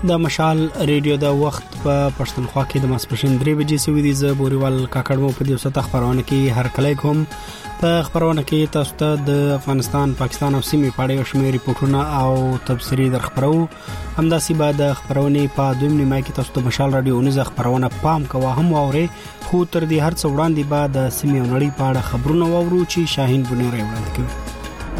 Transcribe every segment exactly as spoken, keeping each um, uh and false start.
د مشال ریډیو د وخت په پښتونخوا کې د ماسپښین درې بجې سوي دي. زه بوريوال کاکړمو په دې وسته خبرونه کې هر کله کوم په خبرونه کې تاسو ته د افغانستان، پاکستان او سیمې په اړه شمېر ریپورتونه او تبصرې درخبرو. همداسې بعد خبرونه په دویم نیمه کې تاسو ته مشال رادیو نږ خبرونه پام کوه هم واوري. خو تر دې هر څه وړاندې بعد سیمې او نړۍ په اړه خبرونه واورو چې شاهین بنوري وړاندې کوي.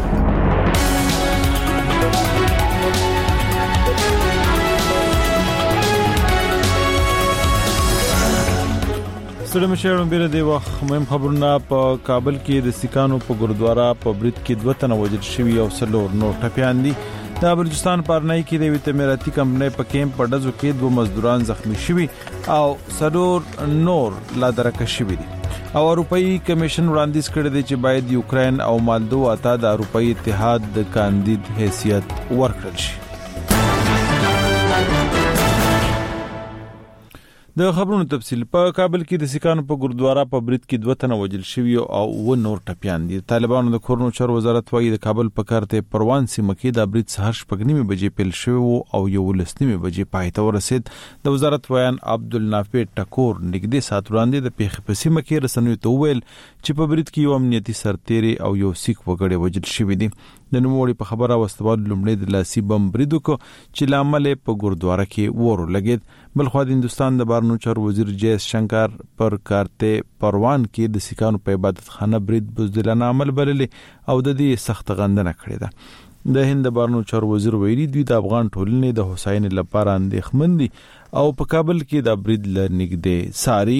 سلام شهرون بیره دی وخت مهم خبرونه. په کابل کې د سکانو په ګوردوارا په برید کې دوه تنه وژل شوي او څلور نور ټپیان دي. د بلوچستان پارنای کې د ویټامیناتي کمپنۍ په کیمپ په ډزو کې دوه مزدوران زخمی شوي او څلور نور لا درکه شوي دي. او اروپאי کمیشن وړاندیز کړی دی چې باید یوکرين او مالدووا ته د اروپאי اتحاد د کاندید حیثیت ورکړل شي. د خبرونو تفصیل. په کابل کې د سکانو په ګوردوارا په برید کې دوه تنه وژل شوي او و نور ټپیان دي. طالبانو د کورونو چارو وزارت وايي د کابل په کارته پروان سیمه کې د برید سهار شپږ نیمه بجې پیل شو او یو لسنیمه بجې پای ته ورسید. د وزارت ویان عبدالنافع ټکور نګدي سات وړاندې د پیښې په سیمه کې رسنیو ته ویل چې په برید کې یو امنیتي سرتیری او یو سیک وګړي وژل شوي دي. د نوموړي په خبره واستوال لومړی د لاسي بم برید وکړ چې لامل په ګوردوارا کې ور لګید. بلخو د هندستان د بارنو چارو وزیر جیس شنکر پر کارته پروان کې د سکانو په عبادت خانه برید بزدلانه عمل بللې او د دې سخت غندنه کړې ده. د هند بارنو چارو وزیر ویلي دوی د افغان ټولنې د حسین لپاره اندېښمن دي او په کابل کې د برید لنګدې ساري.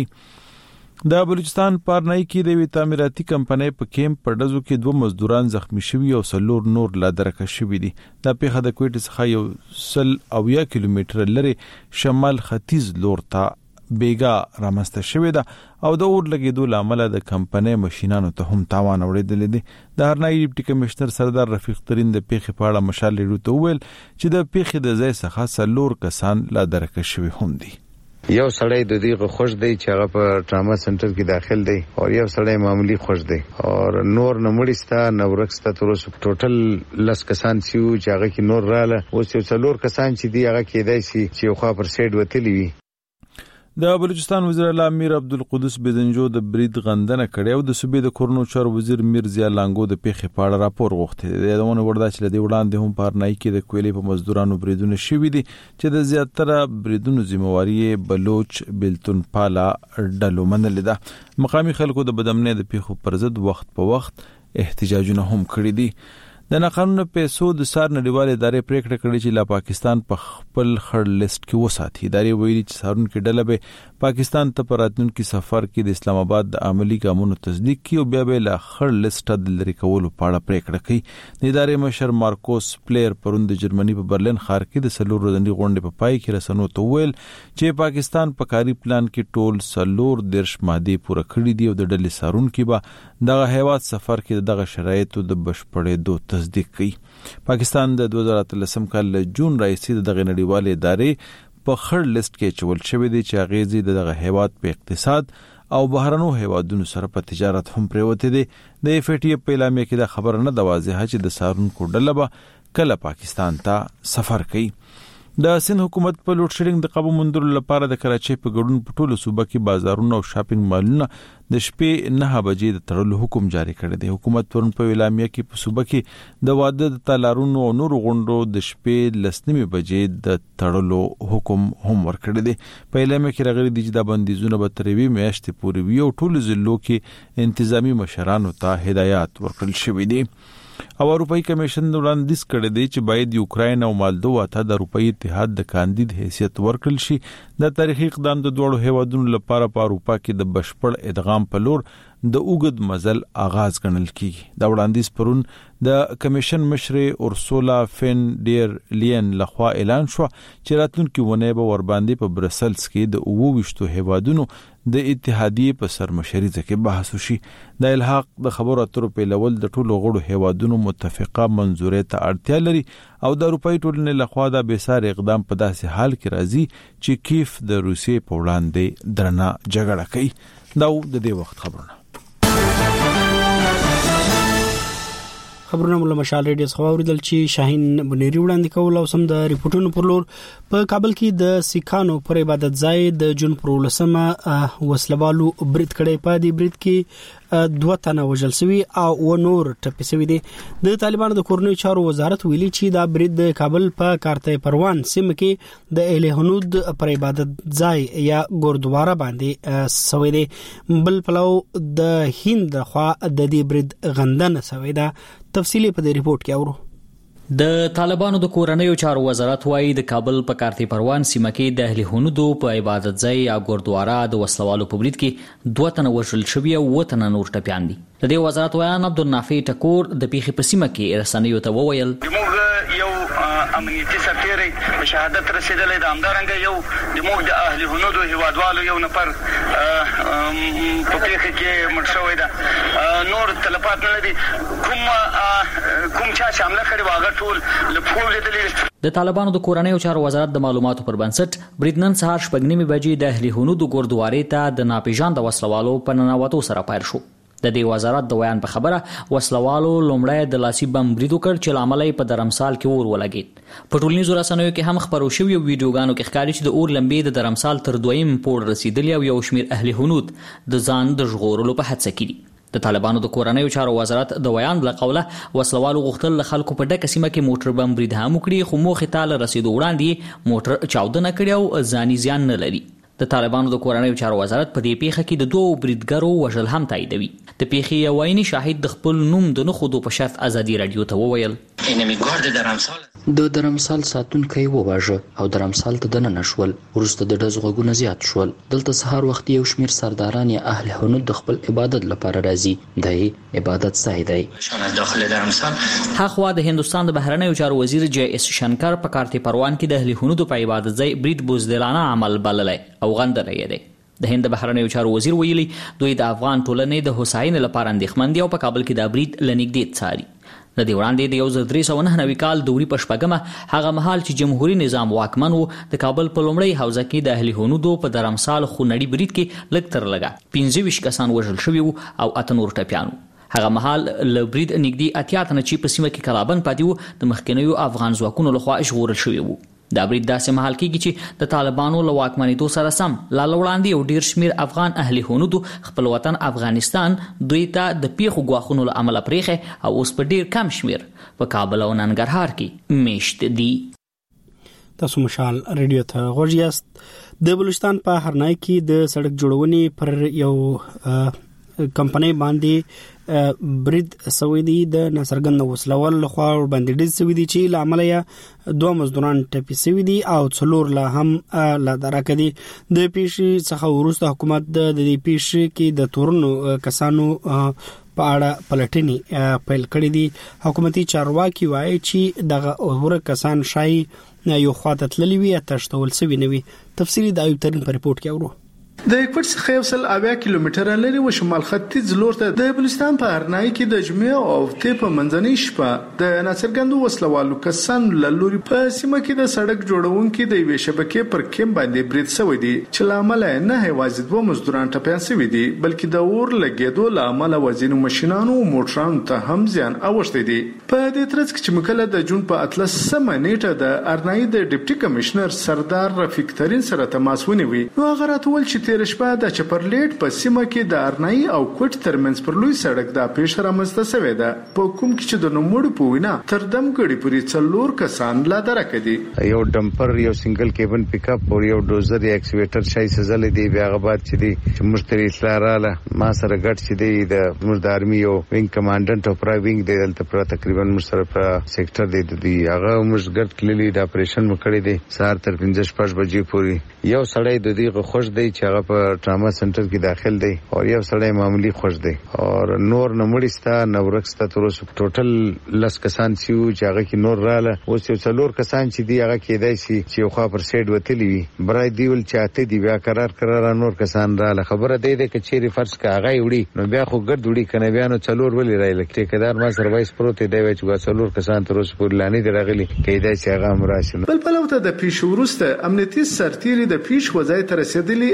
د بلوچستان پارنای کې د ویټامیناتي کمپنۍ په کیمپ په ډزو کې دوه مزدوران زخمی شوي او څلور نور لا درکه شوي دي. دا پیښه د کوټې څخه یو سل او یا کیلومتر لري شمال ختیځ لور ته بیګا رامسته شوې ده او د اور لګیدو لامل د کمپنۍ ماشینانو ته هم تاوان اوریدل دي. د هرنای ډیپټي کمشنر سردار رفیق ترین د پیښې په اړه مشال لري ته ویل چې د پیښې د ځای څخه څلور کسان لا درکه شوي هم دي. یو سړی د دې خوش دی چې هغه په ټراما سنټر کې داخل دی او یو سړی معمولی خوش دی او نور نمړستا نورکستا تر اوسه ټوټل لس کسان چې هغه کې نور رااله اوس یو څلور کسان چې دی هغه کېدای شي چې خو پر سایډ وتلی وي. د بلوچستان وزیر اعلی امیر عبدالقدوس بزنجو د برید غندنه کړې او د صوبې د کورونو چارو وزیر میر ضیا لانګو د پیښې په اړه راپور غوښتي دی. دونه وردا چې د وړاندې هم پارنای کې د کویلې په مزدورانو بریدونه شوي دي چې د زیاتره بریدونو ذمہواری بلوچ بلتون پالا ډلو منل ده. مقامی خلکو د بدامنۍ د پیښو پر ضد وخت په وخت احتجاجونه هم کړی دي. د ناقانونه پیسو د سار نړیوال ادارې پریکړه کړې چې لا پاکستان په خپل خړ لیست کې وساتي. ادارې ویلي چې سارون کې ډله به پاکستان ته پراتونکو سفر کې د اسلام آباد د عملی ګامونو تصدیق کړي او بیا به لا خړ لیست د لری کولو په اړه پریکړه کوي. د ادارې مشر مارکوس پلیر پروند د جرمني په برلین ښار کې د سلور ورځنی غونډې په پای کې رسنو ته ویل چې پاکستان په کاری پلان کې ټول سلور درش ماده پوره کړې دي او د ډلې سارون کې به دغه هیواد سفر کې دغه شرایطو د بشپړېدو تصدیق کوي. پاکستان د دوه زره اتلسم کال جون راځي د دغه نړیوال ادارې په خړ لیست کې چول شوی دی چې اغیزې د دغه هیواد په اقتصاد او بهرنو هیوادونو سره په تجارت هم پریوته دي. د اف ای ټی په اعلامیه کې د خبر نه د واضحه چې د سارونکو ډله به کله پاکستان ته سفر کوي. د سند حکومت په لوډ شیډینګ د قابو مندلو لپاره د کراچۍ په ګډون په ټولو صوبه کې بازارونه او شاپینګ مالونه د شپې نه بجې د تړلو حکم جاری کړی دی. حکومت پرون په اعلامیه کې په صوبه کې د واده د تالارونو او نورو غونډو د شپې لسنیمه بجې د تړلو حکم هم ورکړی دی. په اعلامیه کې راغلي دي چې د بندیزونه به تر یوې میاشتې پورې وي او ټولو ضلعو کې انتظامی مشرانو ته هدایات ورکړل شوي دي. او اروپאי کمیشن وړاندیز کړی دی چې باید یوکرين او مالدووا ته د اروپאי اتحاد د کاندید حیثیت ورکړل شي. د تاریخي اقدام د دوړو هیوادونو لپاره په اروپا کې د بشپړ ادغام په لور د اوګد مزل آغاز ګڼل کیږي. دا وړاندیز پرون د کمیشن مشر اورسولا فین ډیر لین لخوا اعلان شو چې راتلونکي ونه به ور باندې په برسلز کې د اووه هیوادونو د اتحادیې په سرمشري ځکه بحث وشي. د الحاق د خبرو اترو په لول د ټولو غړو هیوادونو متفقه منځوري ته اړتیا لري او د اروپאי ټولنې لخوا د بیسار اقدام په داسې حال کې راځي چې کیف د روسیې په وړاندې درنه جګړه کوي. دا د دې وخت خبرونه. خبرونه مله مشال ریډیو څخه اوریدل چې شاهین بنيري وړاندې کول او سم د ریپورتونو پر لور په کابل کې د سیکانو پر عبادت ځای د جون پر ولسمه وسلوالو برید کړي په دې برید کې دوه تنه وژل شوي او و نور ټپي شوي دي. د طالبانو د کورنیو چارو وزارت ویلي چې دا برید د کابل په کارته پروان سیمه کې د اهل هنود پر عبادت ځای یا ګوردواره باندې سوي دي. بل پلو د هند خوا د دې برید غندنه سوي ده. تفصیلی په دې ریپورت کې اورو. د طالبانو د کورنیو چارو وزارت وايي د کابل په کارته پروان سیمه کې د اهل هنودو په عبادت ځای یا ګوردواره د وسلوالو په برید کې دوه تنه وژل شوي او اووه تنه نور ټپیان دي. د دې وزارت ویان عبدالنافع ټکور د پیښې په سیمه کې رسنیو ته وویل یو امنیتي سرتیری په شهادت رسیدلې د همدارنګه یو د موږ د اهل هنودو هیوادوالو یو نفر په پیښه کې مړ شوی ده. نور تلفات نه دي. کوم کوم چا چې حمله کړې واغه ټول لپاره لیدلې. د طالبانو د کورنیو چارو وزارت د معلوماتو پر بنسټ بریدنن سهار شپږ نیمې بجې د اهل هنودو ګوردوارې ته د ناپېژانده وسلوالو په ننوتو سره پیل شو. د دې وزارت د ویان په خبره وسلوالو لومړی د لاسي بم برید وکړ چې لامل یې په درمسال کې اور ولګید. په ټولنیزو رسنیو کې هم خبرو شوي ویډیوګانو کې ښکاري چې د اور لمبې د درمسال تر دویم پوړ رسیدلې او یو شمېر اهل هنود د ځان د ژغورلو په هڅه کې دي. د طالبانو د کورنیو چارو وزارت د ویان له قوله وسلوالو غوښتل له خلکو په ډکه سیمه کې موټر بم برید هم وکړي خو موخې ته له رسیدو وړاندې موټر چاودنه کړې او ځاني زیان نه لري. د طالبانو د کورنیو چارو وزارت په دې پیښه کې د دوه بریدګرو وژل هم تاییدوي. د پیښې یو عیني شاهد د خپل نوم د نه ښودو په شرط ازادي راډیو ته وویل د درمسال ساتونکی وواژه او درمسال ته دننه شول. وروسته د ډز غوږونه زیات شول. دلته سهار وخت یو شمېر سرداران یا اهل هنود د خپل عبادت لپاره راځي. د عبادت ځای دی. هاخوا د هندوستان د بهرنیو چارو وزیر جے اس شنکر په کارته پروان کې د اهل هنودو په عبادت ځای برید بزدلانه عمل بللی او غندلی دی. د هند بهرنیو چارو وزیر ویلي دوی د افغان ټولنې د هوساینې لپاره اندېښمن دي او په کابل کې د برید له نږدې څاري. د دې وړاندې د یو زر درې سوه نهه نوي کال د وری په شپږمه هغه مهال چې جمهوریت نظام واکمن و د کابل په لومړۍ حوزه کې د اهل هنودو په درمسال خونړي برید کې لږ تر لږه پنځه ویشت کسان وژل شوي وو او اته نور ټپیان وو. هغه مهال له برید نږدې اتیا تنه چې په سیمه کې کلابند پاتې وو د مخکینیو افغان ځواکونو لخوا ژغورل شوي وو. دا برید داسې مهال کېږي چې د طالبانو له واکمنېدو سره سم لا له وړاندې یو ډېر شمېر افغان اهل هنودو خپل وطن افغانستان دوی ته د پیښو ګواښونو له امله پرېښی او اوس په ډېر کم شمېر په کابل او ننګرهار کې میشت دي. تاسو مشال ریډیو ته غوږ یاست. د بلوچستان په هرنای کې د سړک جوړونې پر یو کمپنۍ باندې برید سوي دي. د ناڅرګند وسلوال لخوا باندې ډز سوي دي چې لامل یې دوه مزدوران ټپي سوي دي او څلور لا هم لا درکه دي. د پیښې څخه وروسته حکومت د دې پیښې کې د تورنو کسانو په اړه پلټنې پیل کړې دي. حکومتي چارواکي وایي چې دغه اوره کسان شای یو خواته تللي وي تشتول سوي نه وي. تفصیلی د ایوب ترین په ریپورت کې اورو. د کوټ څخه یو سل اویا کیلومتره لري و شمال ختیځ لور ته د بلوچستان په هرنای کې د جمعې او ته په منځنۍ شپه د ناڅرګندو وسلوالو کسان له لوري په سیمه کې د سړک جوړونکو د یوې شبکې پر کیم باندې برید شوی دی چې لامل نه هیوازې دوه مزدوران ټپیان شوي دي بلکې د اور لګېدو لامل وزینو ماشينانو او موټرانو ته هم زیان اوښتی دی. په دې ترڅ کې چې مکله د جون په اتلسمه نیټه د هرنای د ډیپټي کمشنر سردار رفیق ترین سره تماس ونیوي. نو هغه راټول چې تیر شپه د چپرلیټ په سیمه کې د ارنای او کوټ ترمنځ پر لوی سړک د پیښه رامنځته شوې ده په کوم کې چې د نوموړو په وینا تر دم ګړي پورې څلور کسان لا درکه دي. یو ډمپر یو سنگل کیبن پک اپ او یو ډوزر یا ایکسکیویټر شای سزل دی بیا غبات چې دی چې مشتری اصلاح رااله ما سره ګټ چې دی د موږ د ارمي یو وینګ کمانډنټ او پرای وینګ دی دلته پر تقریبا مشترک سېکټر دی دی هغه موږ ګټ کلیلی د اپریشن وکړی دی سهار تر پنځه شپږ بجې پورې. یو سړی د دې خوش دی چې هغه په ټراما سنټر کې داخل دی او یو سړی معمولی خوش دی او نور نمړستا نورکستا تر اوسه ټوټل لس کسان سیو چې هغه کې نور رااله اوس یو څلور کسان چې دی هغه کې دای شي چې خو پر سیډ وتلی وي برای دیول چاته دی بیا قرار قرار نور کسان رااله خبره دی د کچېری فرض کا هغه وړي نو بیا خو ګرد وړي کنه بیا نو څلور ولې راځي ټیکدار ما سروایس پروت دی وای چې څلور کسان تر اوسه پور لانی دی راغلي کیدای چې هغه امراشي. بل بلوته د پیښ ورسته امنیتي سرتیری د پیښ وځای تر رسیدلی او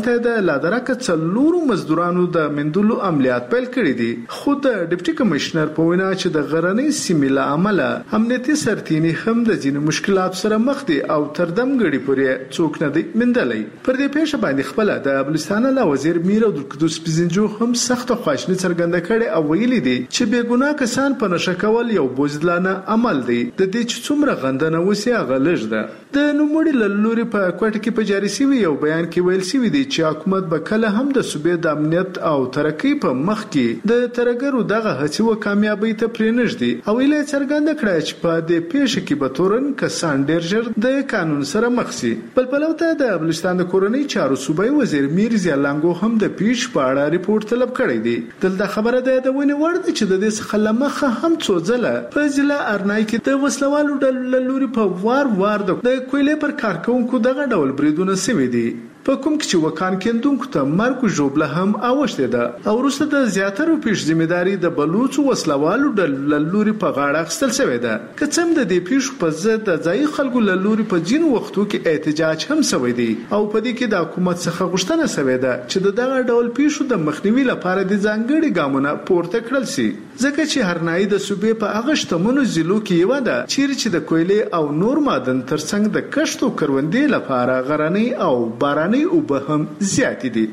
هلته د لادرکه څلورو مزدورانو د مندلو عملیات پیل کړي دي. خو د ډیپټي کمشنر په وینا چې د غرنۍ سیمې له امله امنیتي سرتینی هم د ځینې مشکلات سره مخ دي او تر دمګړي پورې څوک نه دی مندلي. پر دې پیښه باندې خپل د بلوچستان له وزیر میر عبدالقدوس بزنجو هم سخت خواشنی څرګنده کړي او ویلي دي چې بې ګناه کسان په نشه کول یو بوزدلانه عمل دی. د دې چې څومره غندنه وسی هغه لږ ده. د نوموړي له لوري په کوټه کې په جاري شوی یو بیان کې ویل شوی دی چې حکومت به کله هم د صوبې د امنیت او ترقۍ په مخ کې د ترګرو دغه هڅې و کامیابی ته پرېنږدي او ویلې څرګنده کړه چې په دې پیښه کې به تورن کسان ډېر ژر د قانون سره مخ شي. بل پلو ته د بلوچستان د کورنۍ چارو صوبایي وزیر میر ضیالانګو هم د پیښ په اړه ریپورت طلب کړی دی. دلته خبره ده د ونې وړ ده چې د دې څخه له مخه هم څو ځله په ضلع ارنای کې د وسلوالو ډلو له لوري په وار وار د کویلې پر کارکونکو دغه ډول بریدونه سوي دي، په کوم کې چې وکان کېندونکو ته مرګ ژوبله هم اوښتې ده او وروسته د زیاترو پیښ ذمہداري د بلوڅو وسلوالو ډلو له لوري په غاړه اخیستل شوې ده. که څه هم د دې پیښو په ضد د ځایي خلکو له لوري په ځینو وختو کې احتجاج هم شوی دی او په دې کې د حکومت څخه غوښتنه شوې ده چې د دغه ډول پیښو د مخنیوي لپاره د ځانګړي ګامونه پورته کړل شي، ځکه چې هرنایي د صوبې په هغه شتمنو ضلعو کې یوه ده چیرې چې د کویلې او نور معدن ترڅنګ د کښت او کروندې لپاره غرنۍ او باراني اوبه هم زیاتې دي.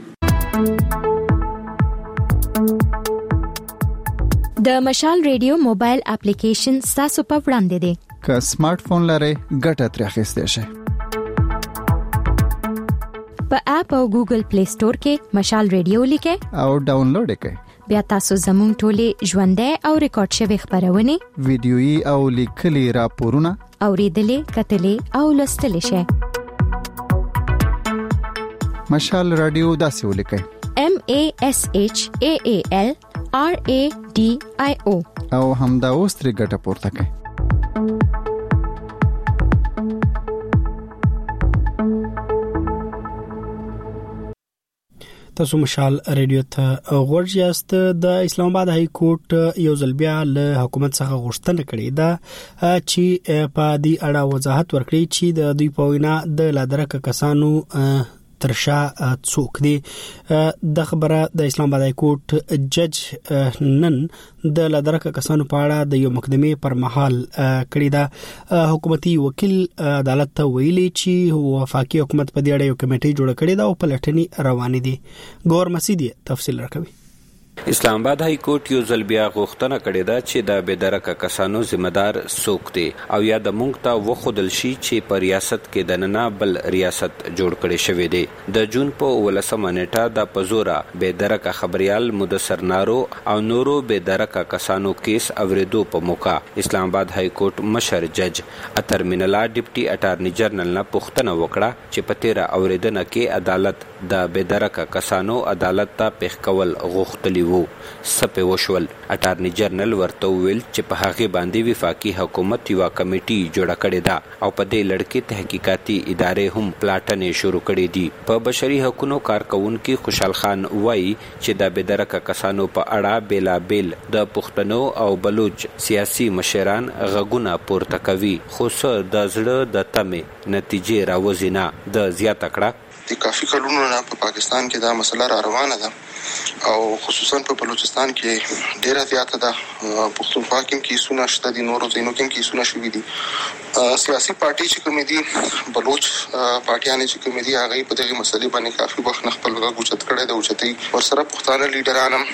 د مشال ریډیو موبایل اپلیکیشن ستاسو په وړاندې دی. که سمارټ فون لرئ ګټه ترې اخیستی شئ. په اپ او ګوګل پلی سٹور کې مشال ریډیو لیکئ او ډاونلوډ یې کړئ. بیا تاسو زموږ ټولې ژوندۍ او ریکارډ شوي خبرونه، ویډیويي او لیکلي راپورونه اوریدلې، کتلې او لوستلې شئ. مشال رادیو داسې ولیکئ: M A S H A A L R A D I O او همدا اوس ترې ګټه پورته کړئ. تاسو مشال ریډیو ته غوږ یاست. د اسلام آباد های کورټ یو ځل بیا له حکومت څخه غوښتنه کړې ده چې په دې اړه وضاحت ورکړي چې د دوی په وینا د لادرکه کسانو ترشا څوک دي. د خبره د اسلام آباد های کورټ جج نن د لادرکه کسانو په اړه د یو مقدمه پر مهال کړی ده. حکومتي وکیل عدالت ته ویلي چې وفاقي حکومت په دې اړه یو کمیټه جوړه کړې ده او پلټنې روانې دي. ګور مسیدي تفصیل راکوي. اسلام آباد های کورټ یو ځل بیا غوښتنه کړې ده چې د بېدرکه کسانو ذمہ دار څوک دي او یا د مونږ ته وښودل شي چې په ریاست کې د ننه بل ریاست جوړ کړی شوی دی. د جون په ولسمه نیټه د پزورا بېدرکه خبريال مدثر نارو او نورو بېدرکه کسانو کیس اوریدو په موقع اسلام آباد های کورټ مشر جج اتر منلا ډیپټي اټارنی جنرال نه پوښتنه وکړه چې په تیر اوریدنه کې عدالت د بېدرکه کسانو عدالت ته پیښ کول غوښتلی وو. سپه وشول. اټارنی جنرال ورته ویل چې په هغه باندې وفاقي حکومت یو کمیټي جوړه کړې ده او په دې لړ کې تحقیقاتي ادارې هم پلاټنې شروع کړې دي. په بشري حقوقو کارکونکو خوشحال خان وایي چې د بېدرکه کسانو په اړه بیلا بیل د پښتنو او بلوچ سیاسي مشران غږونه پورته کوي، خو څه د زړه د تمې نتیجې راوځي نه. د زیاته کړه د کافي کلونو نه په پاکستان کې دا مسله را روانه ده او خصوصا په بلوچستان کې ډیره زیاته ده. پښتونخوا کې کیسونه شته دي، نورو ځینو کې کیسونه شوي دي. سیاسي پارټي چې کومې دي، بلوچ پارټیانې چې کومې دي، هغه په دغه مسلې باندې کافي وخت نه خپل غږ اوچت کړی دی. اوچتۍ ورسره پښتانه لیډران هم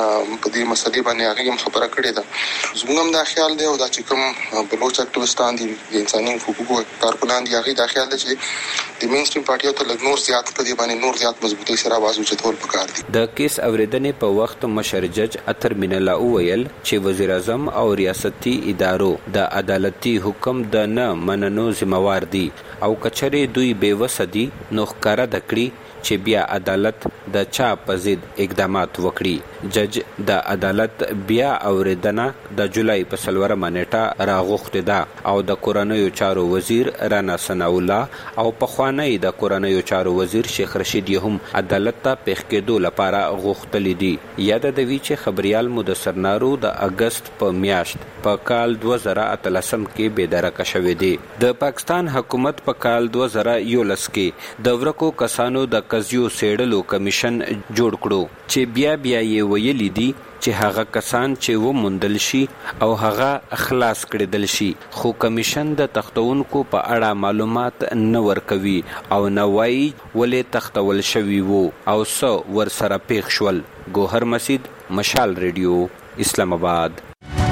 په دې مسلې باندې هغه هم خبره کړې ده. زموږ هم دا خیال دی او دا چې کوم بلوچ اکټیویسټان دي، د انساني حقوقو کارکونان دي، هغه دا خیال دی چې د مین سټریم پارټیو ته لږ نور زیات په دې باندې نور زیات مضبوطی سره आवाज اوچتول پکار دي. د کیس اوریدنې په وخت مشر جج اتر منلا وویل چې وزیر اعظم او ریاستي ادارو د عدالتي حکم د نه مننو ذمہوار دي او کچره دوی بے وسه دي نو ښکارا دکړي چې بیا عدالت د چا په ضد اقدامات وکړي. جج د عدالت بیا اوریدنه د جولای په څلورمه نیټه راغوښتې ده او د کورنیو چارو وزیر رانا ثناء الله او پخوانی د کورنیو چارو وزیر شیخ رشید هم عدالت ته پیښ کېدو لپاره غوښتلي دي. یاد د وی چې خبريال مدثر نارو د اگست په میاشت په کال دوه زره اتلسم کې بېدرکه شوی دی. د پاکستان حکومت په کال دوه زره یولس کې د ورکو کسانو د قضیو سیړلو کمیشن جوړ کړو چې بیا بیا یې ویلي دي چې هغه کسان چې و موندل شي او هغه خلاص کړل شي، خو کمیشن د تختونکو په اړه معلومات نه ورکوي او نه وایي ولې تختول شوي وو او څه ورسره پیښ شول. ګوهر مسید، مشال ریډیو، اسلام آباد.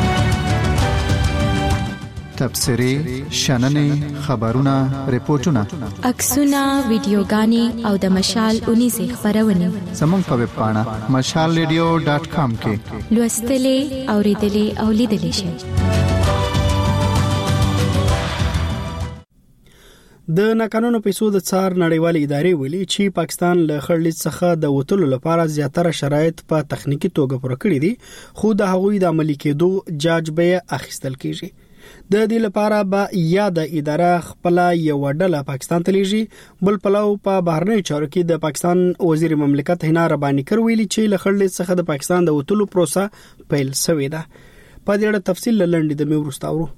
تبصرې، شننې، خبرونه، ریپورتونه، عکسونه، ویډیوګانې او د مشال اونیزې خبرونه زموږ په ویب پاڼه مشال ریډیو ډاټ کام کې لوستلې، اوریدلې او لیدلې شئ. د ناقانونه پیسو د څار نړیوالې ادارې ویلي چې پاکستان له خړلیز څخه د وټلو لپاره زیاتره شرایط په تخنیکی توګه پوره کړی دي، خو د هغوی د عملي کېدو جاج به اخیستل کیږي. د دې لپاره به یا د اداره خپل یو ډله پاکستان ته لیږي، بل پلو په بهرنی چارو کې د پاکستان وزیر مملکت حنا ربانی کر ویلي چې له خړلیز څخه د پاکستان د وټلو پروسه پیل شوې ده. په دې اړه تفصیل لاندې د میورستاورو.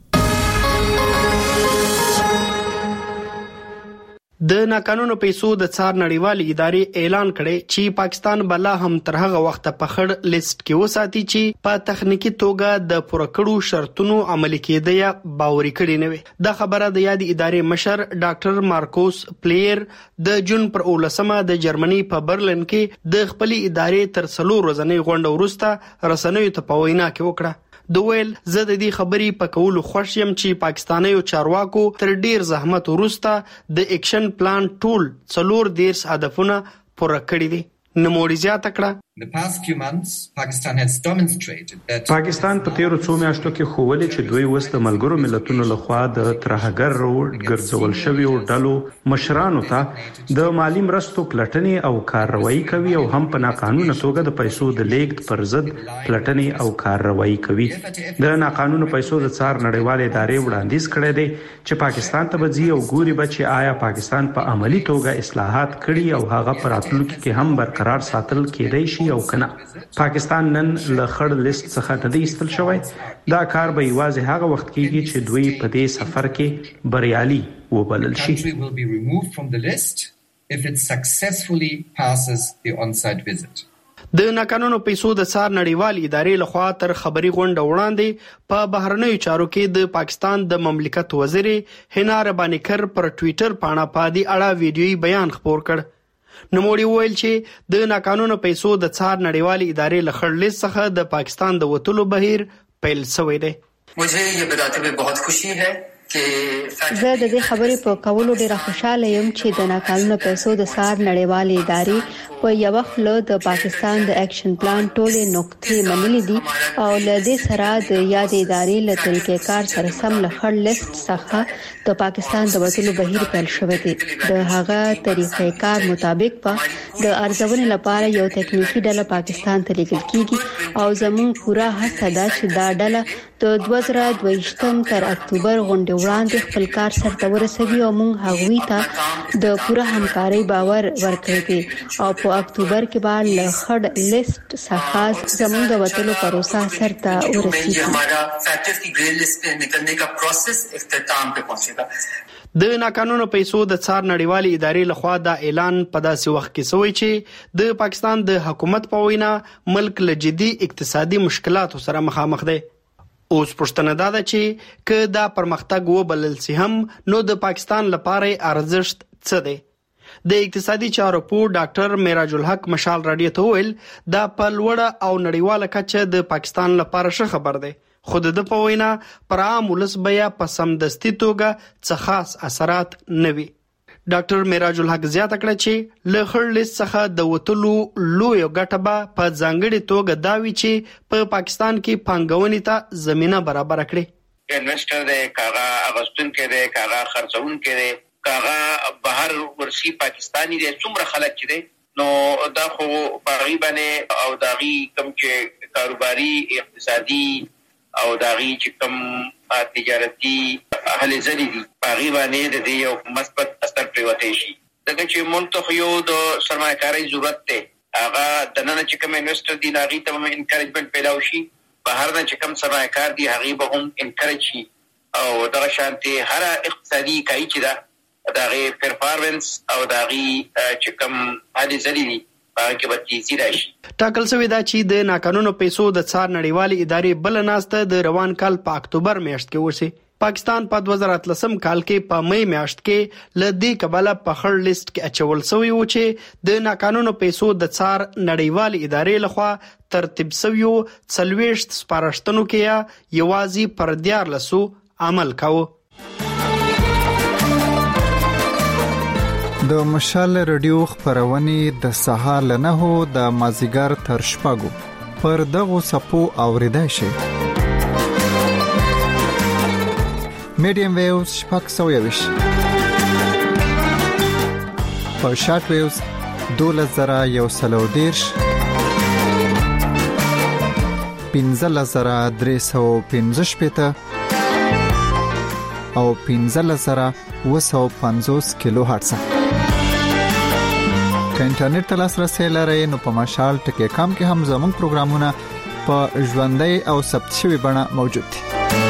د ناقانونه پیسو د څار نړیوالې ادارې اعلان کړي چې پاکستان بلا هم تر هغه وخت په خړ لیست کې وساتي چې په تخنیکی توګه د پوره کړو شرطونو عملي کېدی باوري کړي نه وي. د خبره د یادې ادارې مشر ډاکټر مارکوس پلیر د جون پر اولسمه د جرمني په برلین کې د خپل ادارې تر څلور ورځې غونډه وروسته رسنیو ته په وینا کې وکړه. د ویل زه د دې خبرې په کولو خوښ یم چې پاکستانیو چارواکو تر ډیر زحمت وروسته د اکشن پلان ټول څلور دیرش هدفونه پوره کړی دي. نوموړي زیاته کړه پاکستان په تیرو څو میاشتو کې خوولې چې دوی وست ملګرو ملتونو لخوا د ترهګر ګرځول شوی او ډلو مشرانو ته د مالی مرستو پلټنې او کارروایی کوي او هم په ناقانونه توګه د پیسو د لیږد پر ضد پلټنې او کارروایی کوي. د ناقانونه پیسو د څار نړیوالې ادارې وړاندیز کړی دی چې پاکستان ته بځي او ګوري به چې آیا پاکستان په عملی توګه اصلاحات کړي او هغه پر راتلونکي کې هم برقرار ساتل کېدای شي او کنه. پاکستان نن له خړ لیست څخه د ایستل شوی. دا کار به یوازې هغه وخت کېږي چې دوی په دې سفر کې بریالي وبلل شي. د ناقانونه پیسو د څار نړیوالې ادارې لخوا تر خبري غونډه وړاندې په بهرنیو چارو کې د پاکستان د مملکت وزیر حنا ربانی کر پر ټوئیټر پاڼه په دې اړه ویډیويي بیان خپور کړ. نوموړي ویل چې د ناقانونه پیسو د څار نړیوالې ادارې له خړ لیست څخه د پاکستان د وټلو بهیر پیل شوی دی. مجھے یہ بتاتے ہوئے بہت خوشی ہے زه د دې خبرې په کولو ډیره خوشاله یم چې د ناقانونه پیسو د څار نړیوالې ادارې په یو خپل د پاکستان د اکشن پلان ټولې نقطې منلې دي او له دې سره د یاد ادارې له طریقې کار سره سم له خړ لیست څخه د پاکستان د وټلو بهیر پیل شوی دی. د هغه طریقې کار مطابق په د ارزونې لپاره یو تکنیکی ډله پاکستان ته لیږل کیږي او زموږ پوره هڅه ده چې دا ډله د دوه زره دوه تر اکتوبر غونډې وړاندې خپل کار سرته ورسوي او موږ هغوی ته د پوره همکارۍ باور ورکړی دی او په اکتوبر کې به له خړ لیست څخه زموږ د وټلو پروسه سرته ورسیږي. د ناقانونه پیسو د څار نړیوالې ادارې لخوا دا اعلان په داسې وخت کې شوی چې د پاکستان د حکومت په وینا ملک له جدي اقتصادي مشکلاتو سره مخامخ دی. اوس پښتنه دا ده چې که دا پرمختګ وبلل سي هم نو د پاکستان لپاره ارزښت څه دی. د اقتصادي چارو په ډاکټر میراج الحق مشال رادیو ته ویل دا په لوړه او نړیواله کچه د پاکستان لپاره ښه خبر دی، خو د په وینا پر عام ولس بیا په سمدستي توګه څه خاص اثرات نه وي. ډاکټر میراج الحق زیاته کړه چې له خړ لیست څخه د وټلو لوی ګټه به په ځانګړي توګه دا وی چې په پاکستان کې پانګونې ته زمينه برابر کړي. انویسټر دی، کاغه اغستون کې دی، کاغه خرڅون کې دی، کاغه بهر ورسي پاکستانی دی، څومره خلک چې دی نو دا خو باغی باندې او داغي کم چې کاروباري اقتصادي او داغي چې کم تجارتي اهل زری دي باغی باندې د دې یو مثبت اثر پریوتی شي. دغه چې مونږ یو د سرمایه‌کاري ضرورت ته هغه د نن چې کوم انویسټر دي ناغي ته هم انکریجمنت پیدا وشي، بهر نه چې کوم سرمایه‌کار دي هغه به هم انکریج شي او دا شانتي هر اقتصادي کای چې دا دغه پرفارمنس او دغه چې کوم حالي ځلې باندې به تیزی راشي. ټاکل شوی دا چې د ناقانونو پیسو د څار نړیوالې ادارې بل ناسته د روان کال په اکتوبر میاشت کې وشي. پاکستان په دوه زره اتلسم کال کې په مې میاشت کې لدې کبله په خړ لیست کې اچول شوی و چې د ناقانونو پیسو د څار نړیوالې ادارې لخوا ترتیب شوی څلويشت سپارښتنو کې یوازې پر دیار لسو عمل کاوه. د مشال رادیو خبرونه د سهار له نهو د مازیګر تر شپږو پر دغه سپو اوریدای شي. میډیم ویوز شپږ سوه یوش په شارټ ویوز دولس زره یو سلو دیرش پنځلس زره درې سوه پنځه شپېته او پنځلس زره اوه سوه پنځوس کیلو هرتز. که انټرنیټ ته لاسرسی لرئ نو په مشال ټکی کام کې هم زموږ پروګرامونه په ژوندۍ او ثبت شوي بڼه موجود دي.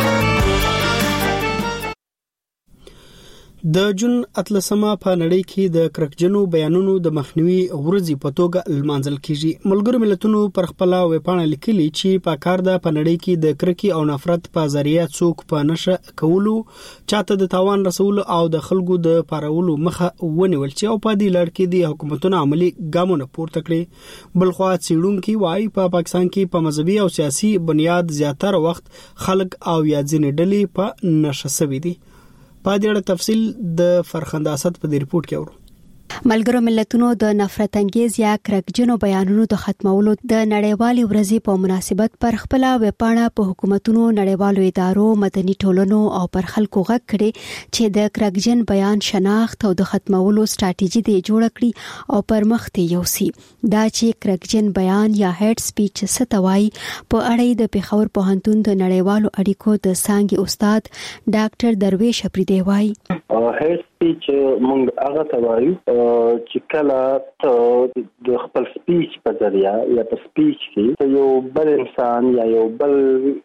د جون اتلسمه په نړۍ کې د کرکجنو بیانونو د مخنیوي ورځې په توګه لمانځل کیږي. ملګرو ملتونو پر خپل ویبپاڼه لیکلي چې په کار د پنړۍ کې د کرکي او نفرت په ذریعہ څوک په نشه کولو چاته د تاوان رسولو او د خلکو د پارولو مخه ونیول چې او په دې لړ کې د حکومتونو عملی ګامونه پورته کړي. بلخوا څېړونکو وايي په پا پاکستان کې په مذهبي او سیاسي بنیاد زیاتره وخت خلک او یا ځینې ډلې په نشه سوي دي. په دې اړه تفصیل د فرخنده اسد په دې ریپورت کې اورو. ملګرو ملتونو د نفرت انگیز یا کرکجنو بیانونو د ختمولو د نړیوالې ورځې په مناسبت پر خپل ویبپاڼه په حکومتونو، نړیوالو ادارو، مدني ټولنو او پر خلکو غږ کړي چې د کرکجن بیان شناخت او د ختمولو ستراتیژي دی جوړ کړي او پر مخ ته یوسي. دا چې کرکجن بیان یا هیټ سپیچ ستوي په اړه د پیښور پوهنتون د نړیوالو اړیکو د څانګې استاد ډاکټر درویش اپریدی وایي هیټ سپیچ مونږ هغه توایو چې کله ته د خپل سپیچ په ذریعہ یا په سپیچ کې یو بل انسان یا یو بل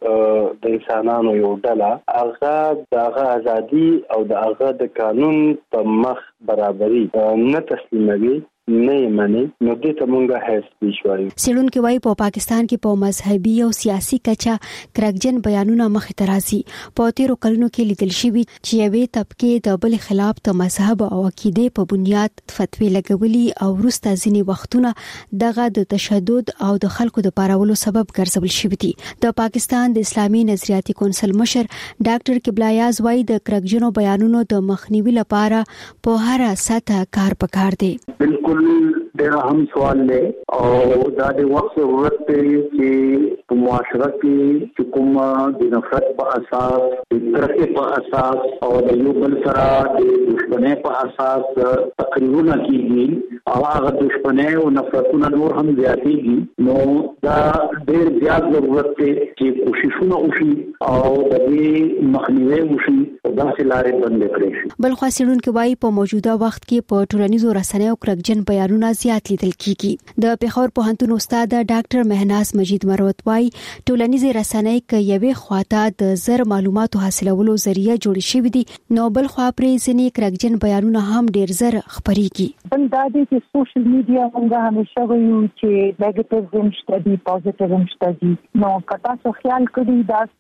د انسانانو یو ډله هغه د ازادي او د هغه د قانون په مخ برابرۍ نه تسلیموي نه مني نو دې ته مونږه هیټ سپیچ وایو. څېړونکو وايي په پاکستان کې په مذهبي او سیاسي کچه کرکجن بیانونه مخ ته راځي. په تیرو کلونو کې لیدل شوی چې یوې طبقه د بل خلاف د مذهب او عقیده په بنیاد فتوی لګولي او وروسته ځینې وختونه دغه د تشدد او د خلکو د پارولو سبب ګرځول شوی دي. د پاکستان د اسلامي نظریاتي کونسل مشر ډاکټر قبلایاز وايي د کرکجنو بیانونو د مخنیوي لپاره په هر سطح کار پکار دی. بالکل ډېر اهم سوال دی او دا د وخت ضرورت دی چې په معاشره کې کوم د نفرت په اساس، د کرکې په اساس او د یو بل سره د دښمنۍ په اساس تقریرونه کیږي او هغه دښمنۍ او نفرتونه نور هم زیاتېږي. نو دا ډېر زیات ضرورت دی چې کوششونه وشي او د دې مخنیوي وشي او داسې لارې بندې کړې شي. بل خو څېړونکو وايي په موجوده وخت کې په ټولنیزو رسنیو کرکجن بیانونه زیات لیدل کیږي. د پیښور پوهنتون استاد ډاکټر مهناز مجید مروت وايي ټولنیزې رسنۍ کې یوې خواته د زر معلوماتو حاصلولو ذریعہ جوړ شوې دي نو بل خوا پرې ځینې کرکجن بیانونه هم ډیر زر خپريږي. بل دا دی چې سوشل میډیا موږ همیشه وایو چې نیگیټیو هم شته دي، پوزټیو هم شته دي. نو کتا څو خیال کړی دا